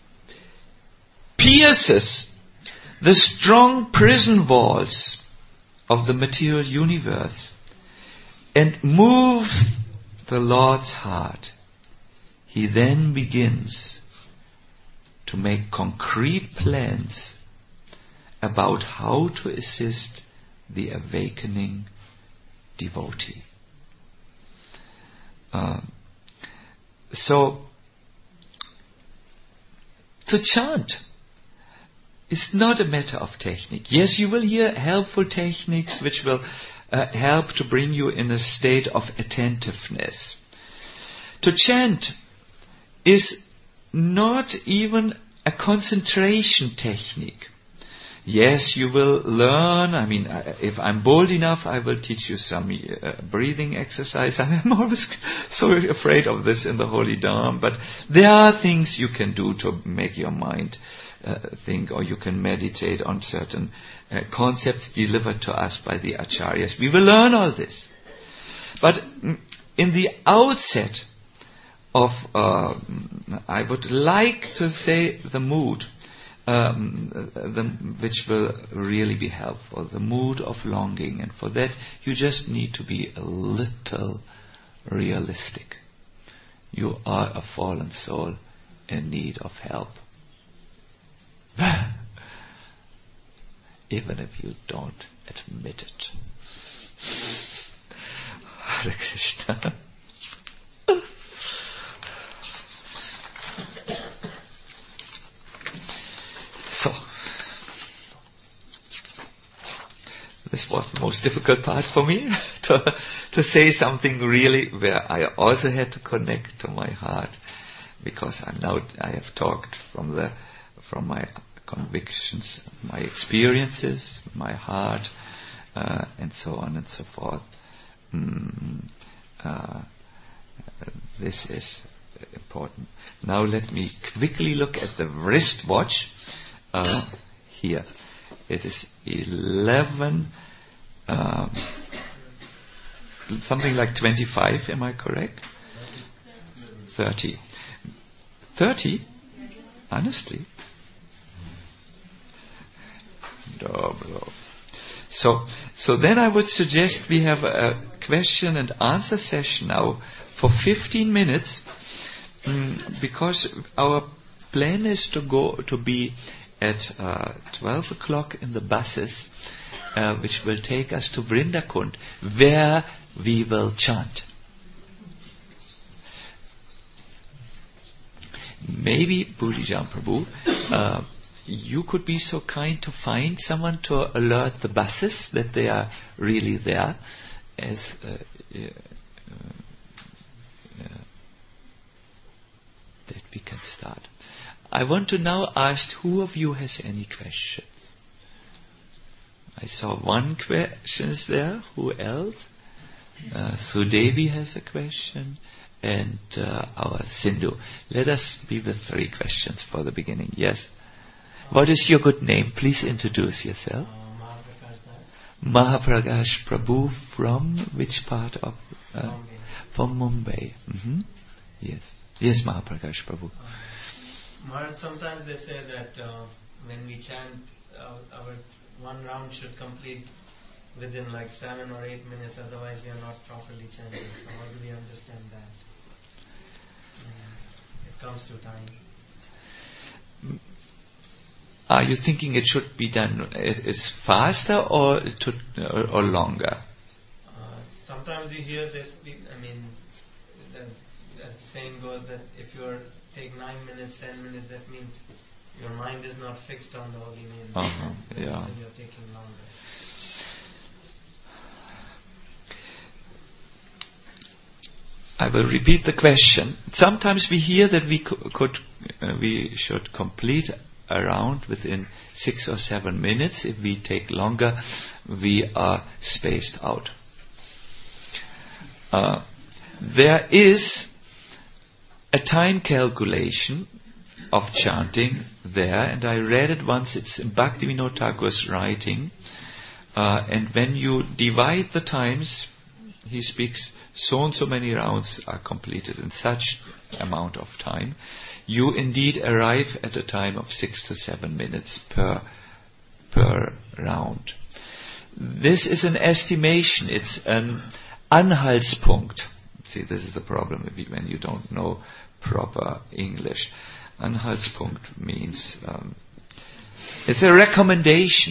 pierces the strong prison walls of the material universe and moves the Lord's heart. He then begins to make concrete plans about how to assist the awakening devotee. So, to chant is not a matter of technique. Yes, you will hear helpful techniques which will help to bring you in a state of attentiveness. To chant is not even a concentration technique. Yes, you will learn. If I'm bold enough, I will teach you some breathing exercise. I'm always so afraid of this in the Holy Dham. But there are things you can do to make your mind think, or you can meditate on certain concepts delivered to us by the Acharyas. We will learn all this. But in the outset of, I would like to say the mood, which will really be helpful, the mood of longing. And for that, you just need to be a little realistic. You are a fallen soul in need of help. Even if you don't admit it. Hare Krishna. So, this was the most difficult part for me, to say something really where I also had to connect to my heart, because I have talked from my convictions, my experiences, my heart, and so on and so forth. This is important. Now let me quickly look at the wristwatch. Here. It is 11, something like 25, am I correct? 30. 30? Honestly? So then I would suggest we have a question and answer session now for 15 minutes, because our plan is to be at 12 o'clock in the buses, which will take us to Vrindakund, where we will chant. Maybe, Bhurijan Prabhu, you could be so kind to find someone to alert the buses that they are really there, as that we can start. I want to now ask who of you has any questions. I saw one question there. Who else? Sudevi has a question, and our Sindhu. Let us be with 3 questions for the beginning. Yes. What is your good name? Please introduce yourself. Mahaprakash Prabhu from which part of? From Mumbai. Mm-hmm. Yes. Yes, Mahaprakash Prabhu. Maharaj, sometimes they say that when we chant, our one round should complete within like 7 or 8 minutes, otherwise we are not properly chanting. So how do we understand that? It comes to time. Are you thinking it should be done it's faster or longer? Sometimes you hear this. The saying goes that if you take 9 minutes, 10 minutes, that means your mind is not fixed on the holy name. Yeah. So you're taking longer. I will repeat the question. Sometimes we hear that we should complete a round within 6 or 7 minutes. If we take longer, we are spaced out. There is a time calculation of chanting there, and I read it once. It's in Bhaktivinoda Thakur's writing, and when you divide the times, he speaks so and so many rounds are completed in such amount of time. You indeed arrive at a time of 6 to 7 minutes per round. This is an estimation. It's an Anhaltspunkt. See, this is the problem when you don't know proper English. Anhaltspunkt means it's a recommendation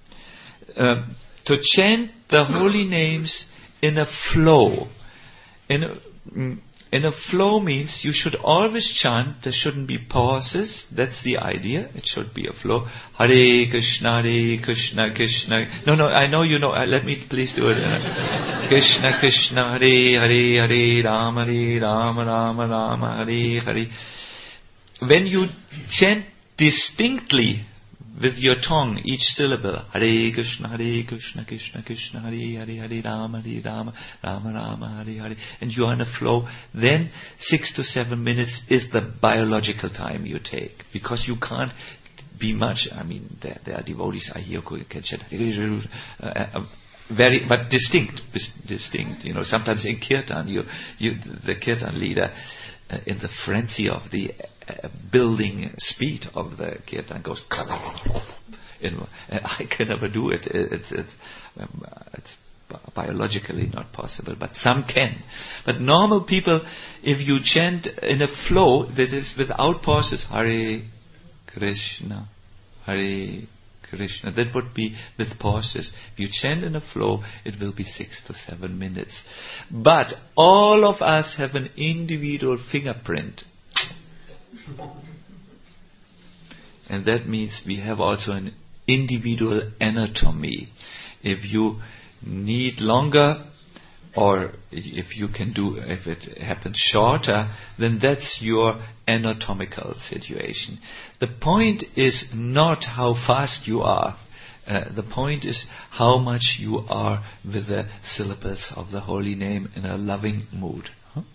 to chant the holy names in a flow. In a flow means you should always chant. There shouldn't be pauses. That's the idea. It should be a flow. Hare Krishna, Krishna. No, I know you know. Let me please do it. Krishna, Krishna, Hare, Hare, Hare, Rama, Rama, Rama, Hare, Hare. When you chant distinctly with your tongue, each syllable, Hare Krishna, Krishna Krishna, Hare, Hare, Rama, Rama, Rama, Hare, Hare, and you are in a flow, then 6 to 7 minutes is the biological time you take, because you can't be much. There are devotees I hear who can chant very, but distinct. Sometimes in kirtan, the kirtan leader, in the frenzy of the building speed of the kirtan goes, I can never do it. It's biologically not possible, but some can. But normal people, if you chant in a flow that is without pauses, Hare Krishna, Hare Krishna, that would be with pauses. If you chant in a flow, it will be 6 to 7 minutes. But all of us have an individual fingerprint. And that means we have also an individual anatomy. If you need longer, or if it happens shorter, then that's your anatomical situation. The point is not how fast you are. The point is how much you are with the syllables of the holy name in a loving mood.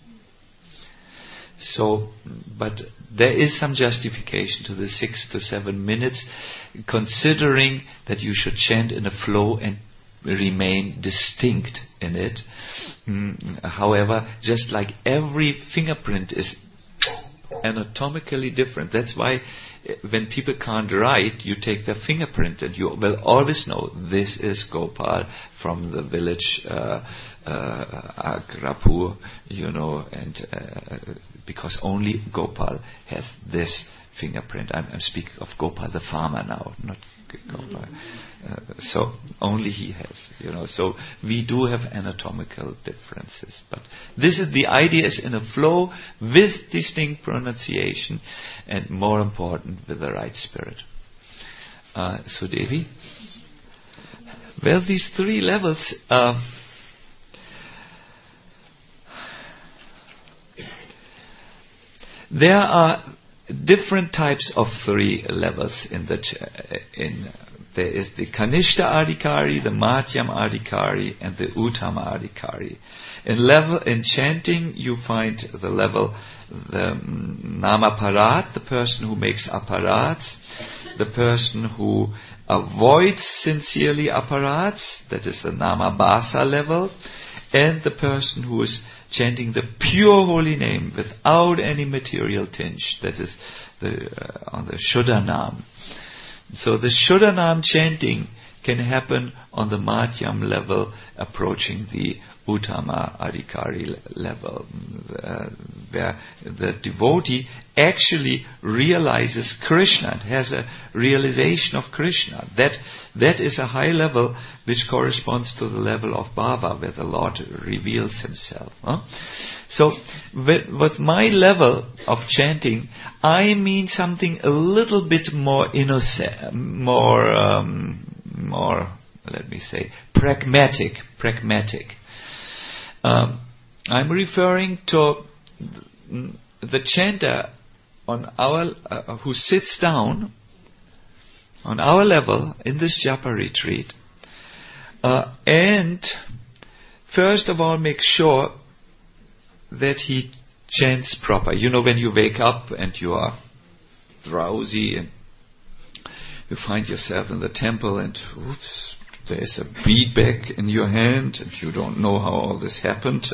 So, but there is some justification to the 6 to 7 minutes, considering that you should chant in a flow and remain distinct in it. However, just like every fingerprint is anatomically different. That's why when people can't write, you take their fingerprint and you will always know this is Gopal from the village Agrapur, and because only Gopal has this fingerprint. I'm speaking of Gopal the farmer now, not Gopal. So only he has, So we do have anatomical differences, but this is the idea is in a flow with distinct pronunciation, and more important with the right spirit. So Devi, well, these three levels. There are different types of three levels there is the Kanishta Adhikari, the Madhyam Adhikari, and the Uttama Adhikari. In chanting, you find the level, the Namaparat, the person who makes aparats, the person who avoids sincerely aparats, that is the Namabhasa level, and the person who is chanting the pure holy name without any material tinge, that is on the Shuddhanam. So the Shuddhanam chanting can happen on the Madhyam level, approaching the Uttama Adhikari level, where the devotee actually realizes Krishna, has a realization of Krishna. That is a high level which corresponds to the level of Bhava, where the Lord reveals himself. So with my level of chanting, I mean something a little bit more innocent, more, let me say, pragmatic. I'm referring to the chanter on our who sits down on our level in this japa retreat, and first of all make sure that he chants proper. When you wake up and you are drowsy and you find yourself in the temple and oops, there's a bead bag in your hand and you don't know how all this happened.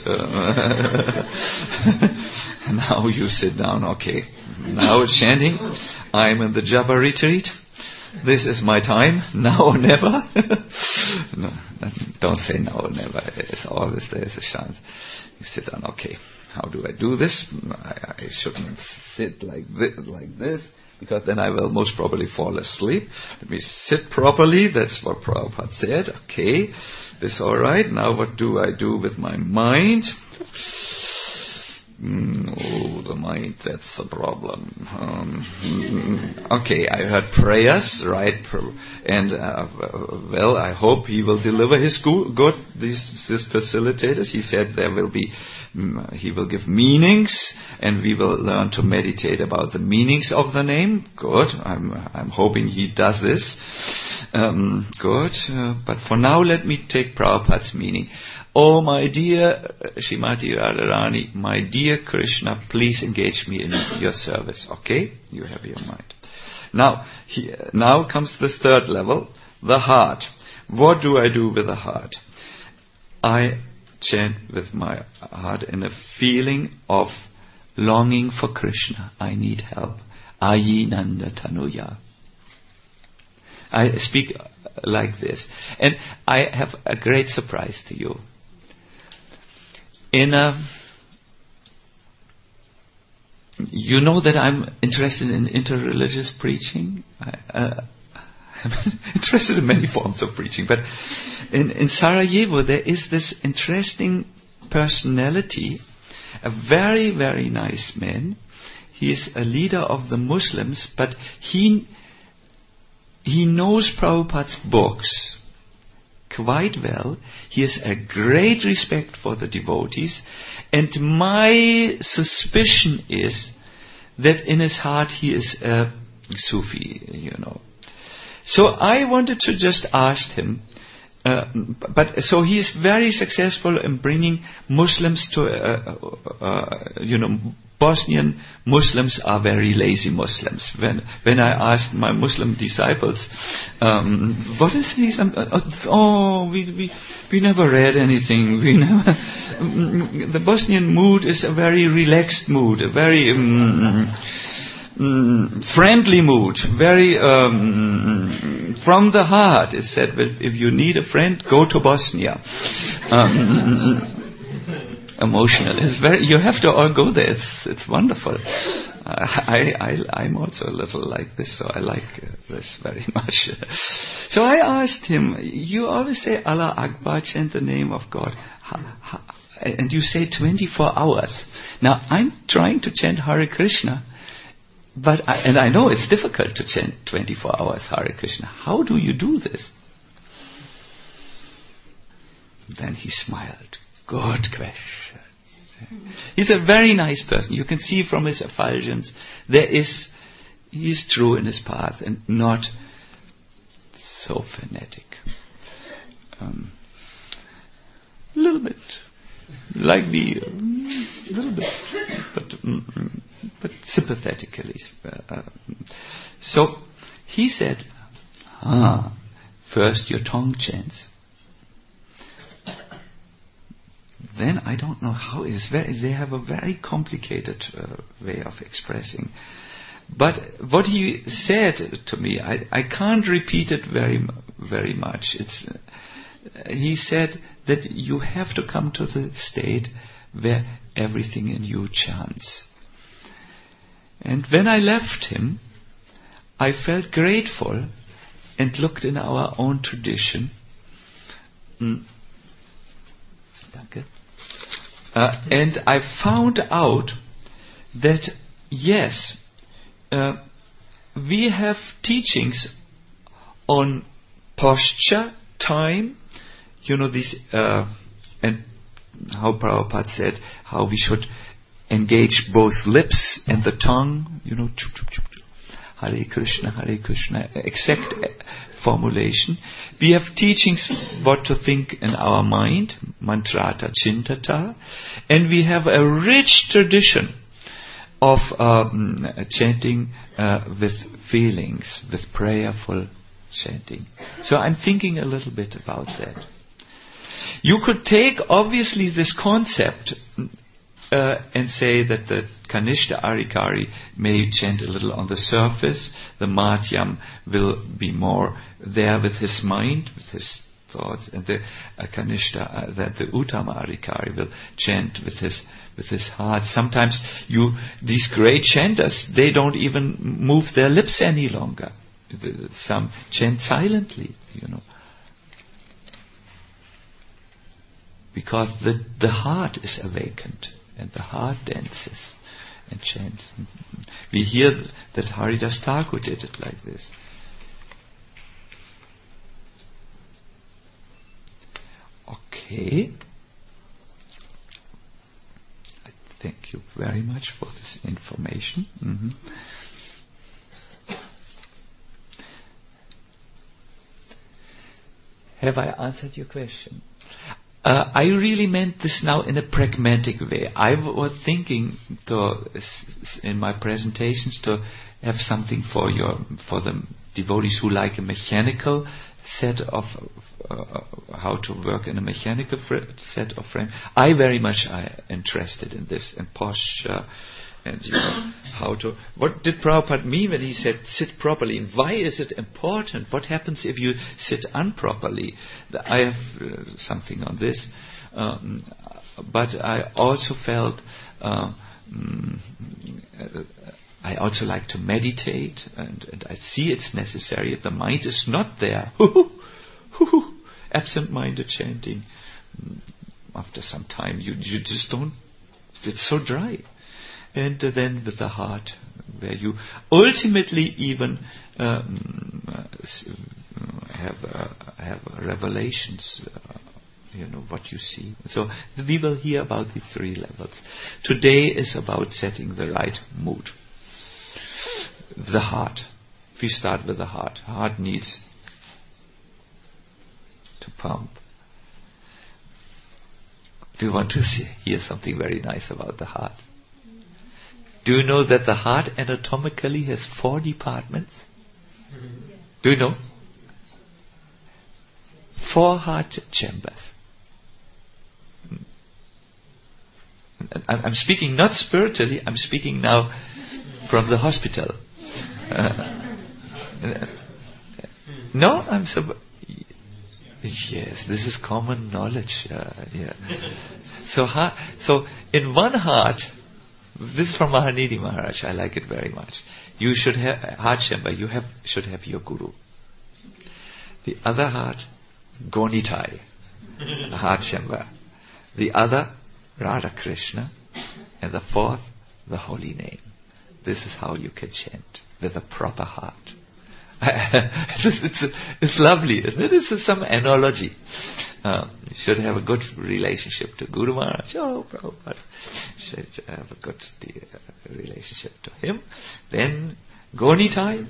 Now you sit down, okay. Now it's chanting. I'm in the japa retreat. This is my time. Now or never. No, don't say now or never. There's a chance. You sit down, okay. How do I do this? I shouldn't sit like this, because then I will most probably fall asleep. Let me sit properly. That's what Prabhupada said. Okay, this all right. Now what do I do with my mind? The mind, that's the problem. Okay, I heard prayers, right? And I hope he will deliver his good. These facilitators. He said he will give meanings, and we will learn to meditate about the meanings of the name. Good. I'm hoping he does this. Good. But for now, let me take Prabhupada's meaning. Oh, my dear Srimati Radharani, my dear Krishna, please engage me in your service. Okay? You have your mind. Now comes this third level, the heart. What do I do with the heart? I chant with my heart in a feeling of longing for Krishna. I need help. Ayi Nanda Tanuya. I speak like this. And I have a great surprise to you. You know that I'm interested in interreligious preaching. I'm interested in many forms of preaching, but in Sarajevo there is this interesting personality, a very, very nice man. He is a leader of the Muslims, but he knows Prabhupada's books quite well. He has a great respect for the devotees, and my suspicion is that in his heart he is a Sufi, So I wanted to just ask him, But so he is very successful in bringing Muslims to, Bosnian Muslims are very lazy Muslims. When I asked my Muslim disciples, what is this? We never read anything. The Bosnian mood is a very relaxed mood, a very friendly mood, very from the heart. It's said, if you need a friend, go to Bosnia. Emotional. It's very. You have to all go there. It's wonderful. I'm also a little like this, so I like this very much. So I asked him, you always say Allah Akbar, chant the name of God, and you say 24 hours. Now I'm trying to chant Hare Krishna, and I know it's difficult to chant 24 hours Hare Krishna. How do you do this? Then he smiled. Good question. He's a very nice person. You can see from his effulgence, he is true in his path and not so fanatic. A little bit like me, a little bit, but sympathetically. So he said, first your tongue chants. Then I don't know how it is. They have a very complicated way of expressing. But what he said to me, I can't repeat it very, very much. He said that you have to come to the state where everything in you chants. And when I left him, I felt grateful and looked in our own tradition. Danke. And I found out that, yes, we have teachings on posture, time, this, and how Prabhupada said, how we should engage both lips and the tongue, Hare Krishna, exact formulation. We have teachings what to think in our mind, mantrata, chintata, and we have a rich tradition of chanting with feelings, with prayerful chanting. So I'm thinking a little bit about that. You could take obviously this concept and say that the Kanishta Adhikari may chant a little on the surface, the Madhyam will be more there with his mind, with his thoughts, and the Kanishta, that the Uttama Adhikari will chant with his heart. Sometimes these great chanters, they don't even move their lips any longer. Some chant silently, because the heart is awakened. And the heart dances and chants. We hear that Haridas Thakur did it like this. Okay. Thank you very much for this information. Mm-hmm. Have I answered your question? I really meant this now in a pragmatic way. I was thinking in my presentations to have something for the devotees who like a mechanical set of how to work in a mechanical set of frame. I very much interested in this, in posture, and what did Prabhupada mean when he said sit properly? Why is it important? What happens if you sit improperly? I have something on this, but I also felt I also like to meditate, and I see it's necessary. If the mind is not there, absent-minded chanting, after some time you just don't. It's so dry. And then with the heart, where you ultimately even have revelations, what you see. So we will hear about the 3 levels. Today is about setting the right mood. The heart. We start with the heart. Heart needs to pump. Do you want to hear something very nice about the heart? Do you know that the heart anatomically has 4 departments? Do you know? 4 heart chambers. I'm speaking not spiritually, I'm speaking now from the hospital. No, I'm so... Yes, this is common knowledge. Yeah. So in one heart, this is from Mahanidhi Maharaj, I like it very much. You should have heart chamber, should have your guru. The other heart, Gonitai, heart chamber. The other, Radha Krishna. And the 4th, the holy name. This is how you can chant with a proper heart. It's lovely, isn't it? This is some analogy. You should have a good relationship to Guru Maharaj. Oh, Prabhupada should have a good relationship to him. Then, Gonitai.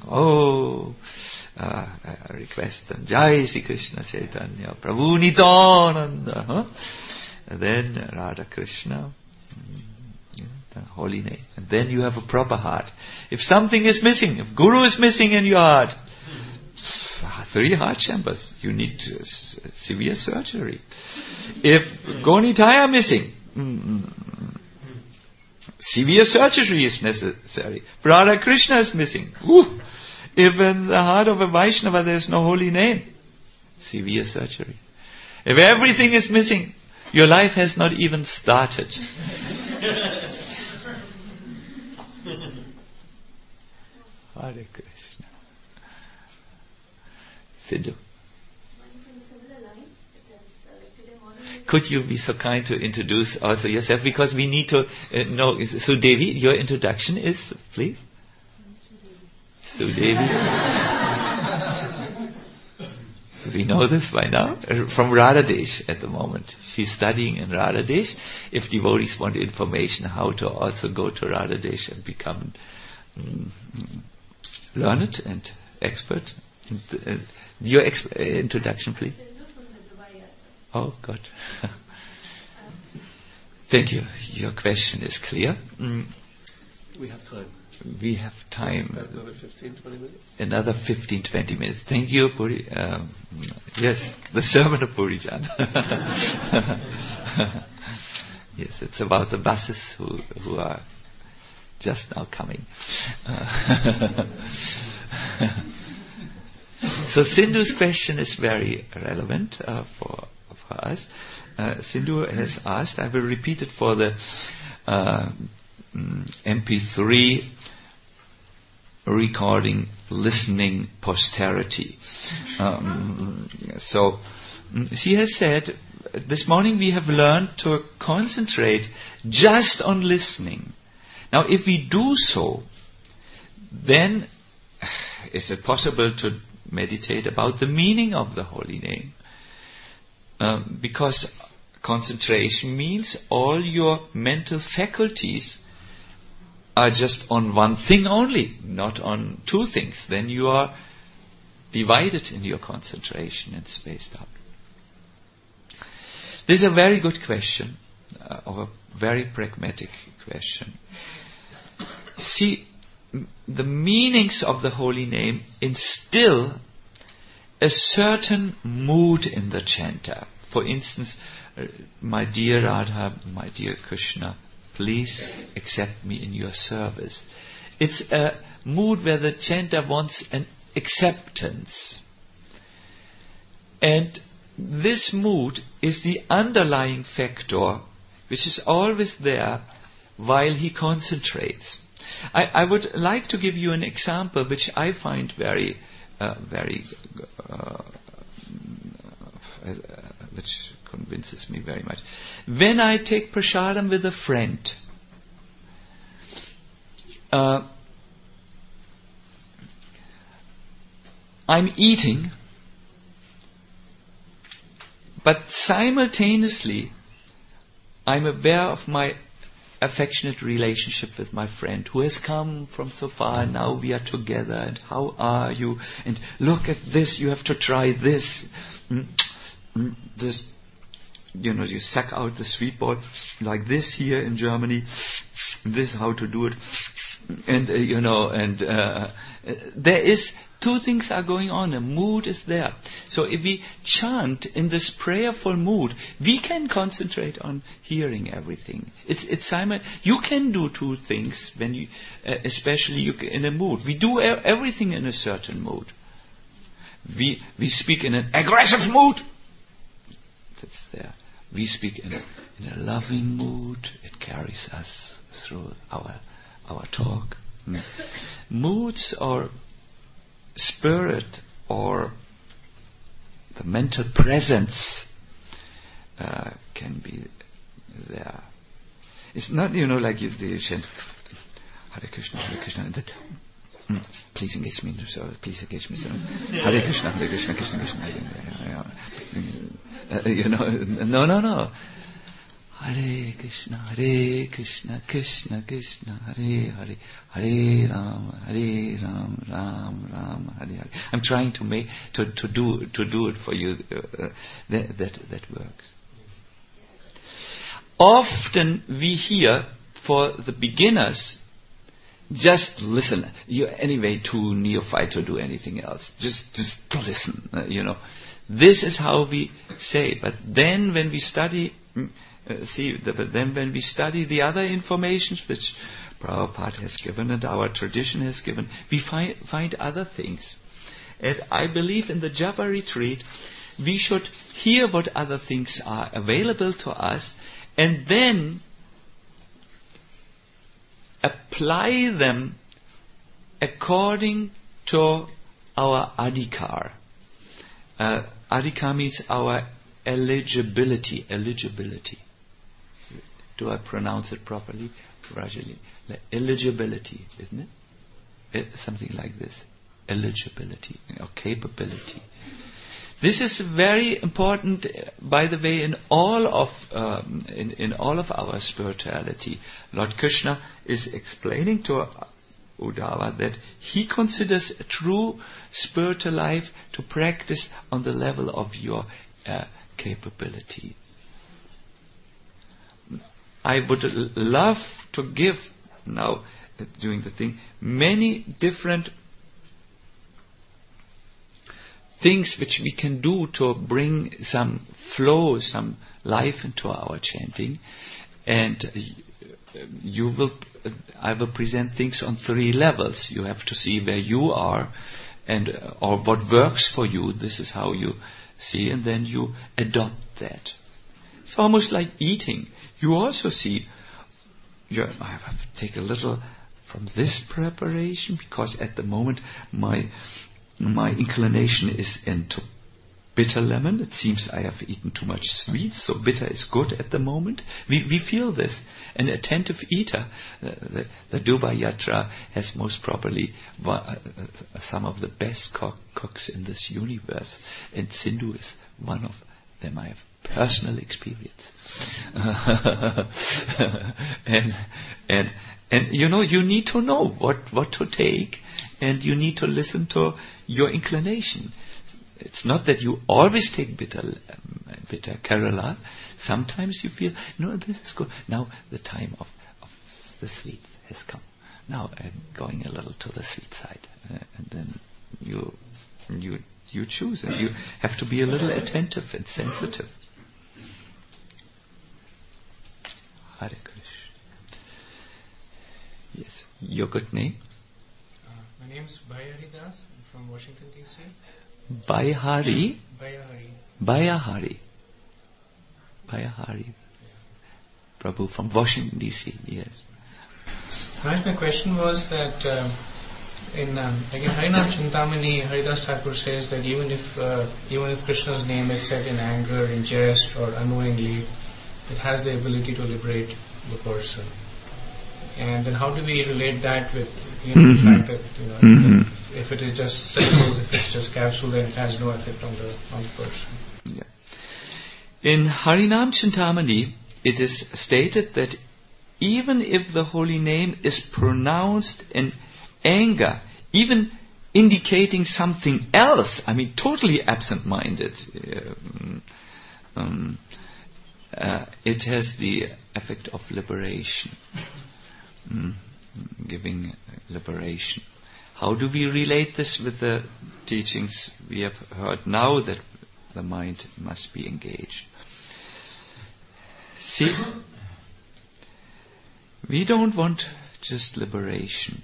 Request them. Jai Sri Krishna Chaitanya Prabhu Nityananda. And then, Radha Krishna. The holy name. And then you have a proper heart. If something is missing, if Guru is missing in your heart, 3 heart chambers, you need severe surgery. If Gonitai are missing, severe surgery is necessary. Radha Krishna is missing. If in the heart of a Vaishnava there is no holy name, severe surgery. If everything is missing, your life has not even started. Hare Krishna. Sidhu. Could you be so kind to introduce also yourself? Because we need to know. So Devi, your introduction is, please? Sudevi. We know this by now. From Radhadesh at the moment. She's studying in Radhadesh. If devotees want information how to also go to Radhadesh and become learned and expert. Your introduction, please. Oh, God. Thank you. Your question is clear. We have time. We have time. Another 15-20 minutes? Another 15-20 minutes. Thank you, Puri. Yes, the sermon of Purijan. Yes, it's about the buses who are just now coming. So Sindhu's question is very relevant for us. Sindhu has asked, I will repeat it for the MP3 recording, listening posterity. So she has said, this morning we have learned to concentrate just on listening. Now if we do so, then is it possible to meditate about the meaning of the holy name? Because concentration means all your mental faculties are just on one thing only, not on 2 things. Then you are divided in your concentration and spaced out. This is a very good question, or a very pragmatic question. See, the meanings of the holy name instill a certain mood in the chanter. For instance, my dear Radha, my dear Krishna, please accept me in your service. It's a mood where the chanter wants an acceptance. And this mood is the underlying factor which is always there while he concentrates. I would like to give you an example which I find very which convinces me very much. When I take prasadam with a friend, I'm eating, but simultaneously I'm aware of my affectionate relationship with my friend who has come from so far, and now we are together, and how are you, and look at this, you have to try this. this, you suck out the sweet ball like this here in Germany. This is how to do it. And, there is two things are going on. A mood is there. So if we chant in this prayerful mood, we can concentrate on hearing everything. It's Simon. You can do two things when you, especially in a mood. We do everything in a certain mood. We speak in an aggressive mood. That's there. We speak in a loving mood. It carries us through our talk. Moods or spirit or the mental presence can be there. It's not, like you chant Hare Krishna, and that please engage me, so please engage me. So Hare Krishna, Krishna, Krishna. No. Hare Krishna, Krishna Krishna, Hare Hare, Hare Rama, Ram Ram, Hare Hare. I'm trying to make to do it for you. That works. Often we hear for the beginners, just listen. You're anyway too neophyte to do anything else. Just to listen. This is how we say. But then when we study. Then when we study the other informations which Prabhupada has given and our tradition has given, we find other things. And I believe in the Japa retreat, we should hear what other things are available to us and then apply them according to our adhikar. Adhikar means our eligibility. Do I pronounce it properly? Rajali. Eligibility, isn't it? Something like this. Eligibility or capability. This is very important, by the way, in all of our spirituality. Lord Krishna is explaining to Uddhava that he considers a true spiritual life to practice on the level of your capability. I would love to give now, doing the thing, many different things which we can do to bring some flow, some life into our chanting. And I will present things on 3 levels. You have to see where you are or what works for you. This is how you see, and then you adopt that. It's almost like eating. You also see, I have to take a little from this preparation because at the moment my inclination is into bitter lemon. It seems I have eaten too much sweet, so bitter is good at the moment. We feel this. An attentive eater, the Dubai Yatra has most probably some of the best cooks in this universe, and Sindhu is one of them. I have personal experience. and you need to know what to take, and you need to listen to your inclination. It's not that you always take bitter Kerala. Sometimes you feel, no, this is good. Now the time of the sweet has come. Now I'm going a little to the sweet side. And then you choose, and you have to be a little attentive and sensitive. Hare Krishna. Yes. Your good name? My name is Bayahari Das. I'm from Washington, D.C. Bayahari? Bayahari. Prabhu from Washington, D.C. Yes. My question was that in Harinam Chintamani, Haridas Thakur says that even if Krishna's name is said in anger, in jest, or unknowingly, it has the ability to liberate the person. And then how do we relate that with the fact that if it is just cells, if it's just capsule, then it has no effect on the person? Yeah. In Harinam Chintamani, it is stated that even if the holy name is pronounced in anger, even indicating something else, totally absent-minded, it has the effect of liberation, giving liberation. How do we relate this with the teachings we have heard now that the mind must be engaged? See, we don't want just liberation.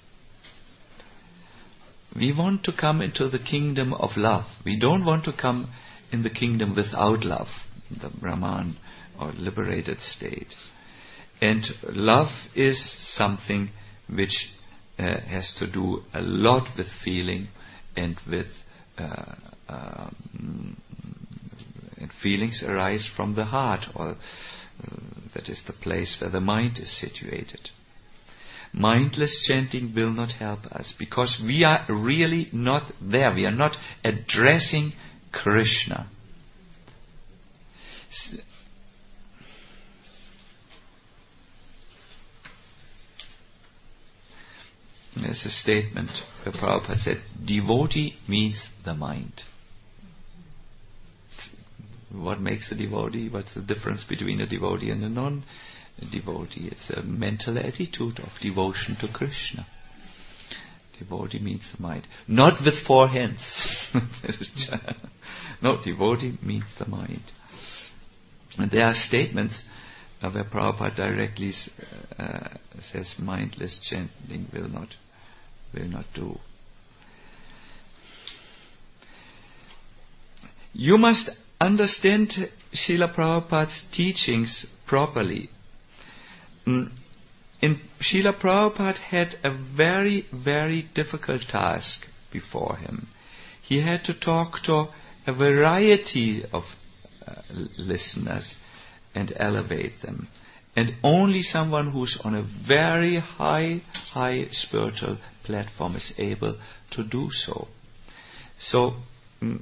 We want to come into the kingdom of love. We don't want to come in the kingdom without love, the Brahman or liberated state. And love is something which has to do a lot with feeling and with and feelings arise from the heart, or that is the place where the mind is situated. Mindless chanting will not help us because we are really not there. We are not addressing Krishna. There's a statement where Prabhupada said, devotee means the mind. What makes a devotee? What's the difference between a devotee and a non-devotee? It's a mental attitude of devotion to Krishna. Devotee means the mind. Not with four hands. No, devotee means the mind. And there are statements where Prabhupada directly says mindless chanting will not do. You must understand Srila Prabhupada's teachings properly. Srila Prabhupada had a very, very difficult task before him. He had to talk to a variety of listeners and elevate them. And only someone who's on a very high spiritual platform is able to do so. So, in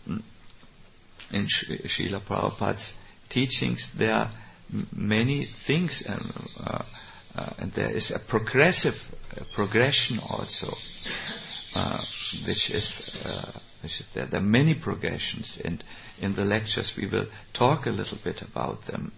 Srila Prabhupada's teachings, there are many things, and there is a progression also, which is there. There are many progressions, and in the lectures we will talk a little bit about them.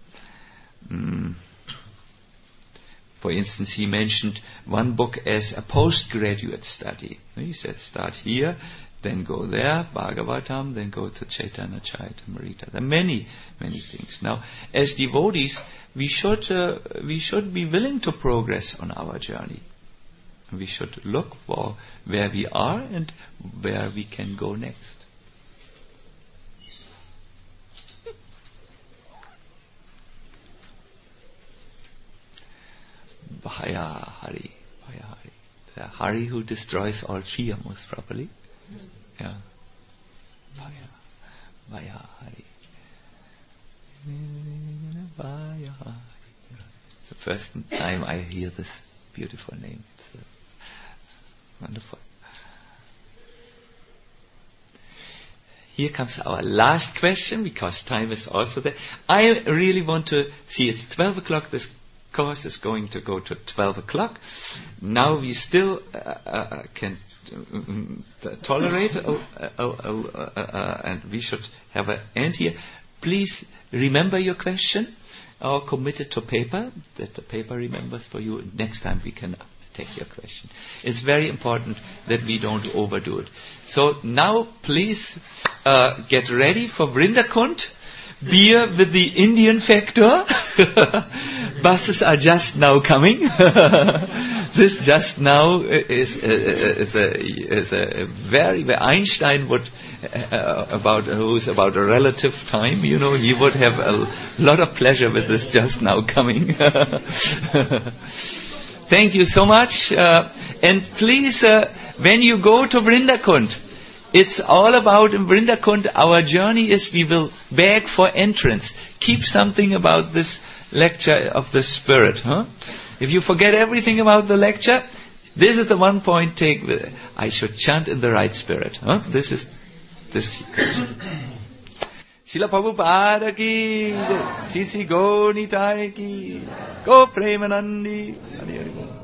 For instance, he mentioned one book as a postgraduate study. He said, start here, then go there, Bhagavatam, then go to Chaitanya Charitamrita. There are many, many things. Now, as devotees, we should be willing to progress on our journey. We should look for where we are and where we can go next. Bhaya Hari. The Hari who destroys all fear most probably. Yeah. Bhaya Hari. Bhaya Hari. It's the first time I hear this beautiful name. It's wonderful. Here comes our last question, because time is also there. I really want to see, it's 12 o'clock, this course is going to go to 12 o'clock. Now we still can tolerate, and we should have an end here. Please remember your question, or commit it to paper, that the paper remembers for you. Next time we can take your question. It's very important that we don't overdo it. So now please get ready for Vrindakund. Beer with the Indian factor. Buses are just now coming. This just now is a very Einstein would who's about a relative time. You know, he would have a lot of pleasure with this just now coming. Thank you so much, and please, when you go to Vrindakund, it's all about in Vrindakund. Our journey is we will beg for entrance. Keep something about this lecture of the spirit. If you forget everything about the lecture, this is the one point take with it. I should chant in the right spirit. This is this. Srila Prabhupada ki, Sisi Go Nitai ki, Go Premanandi.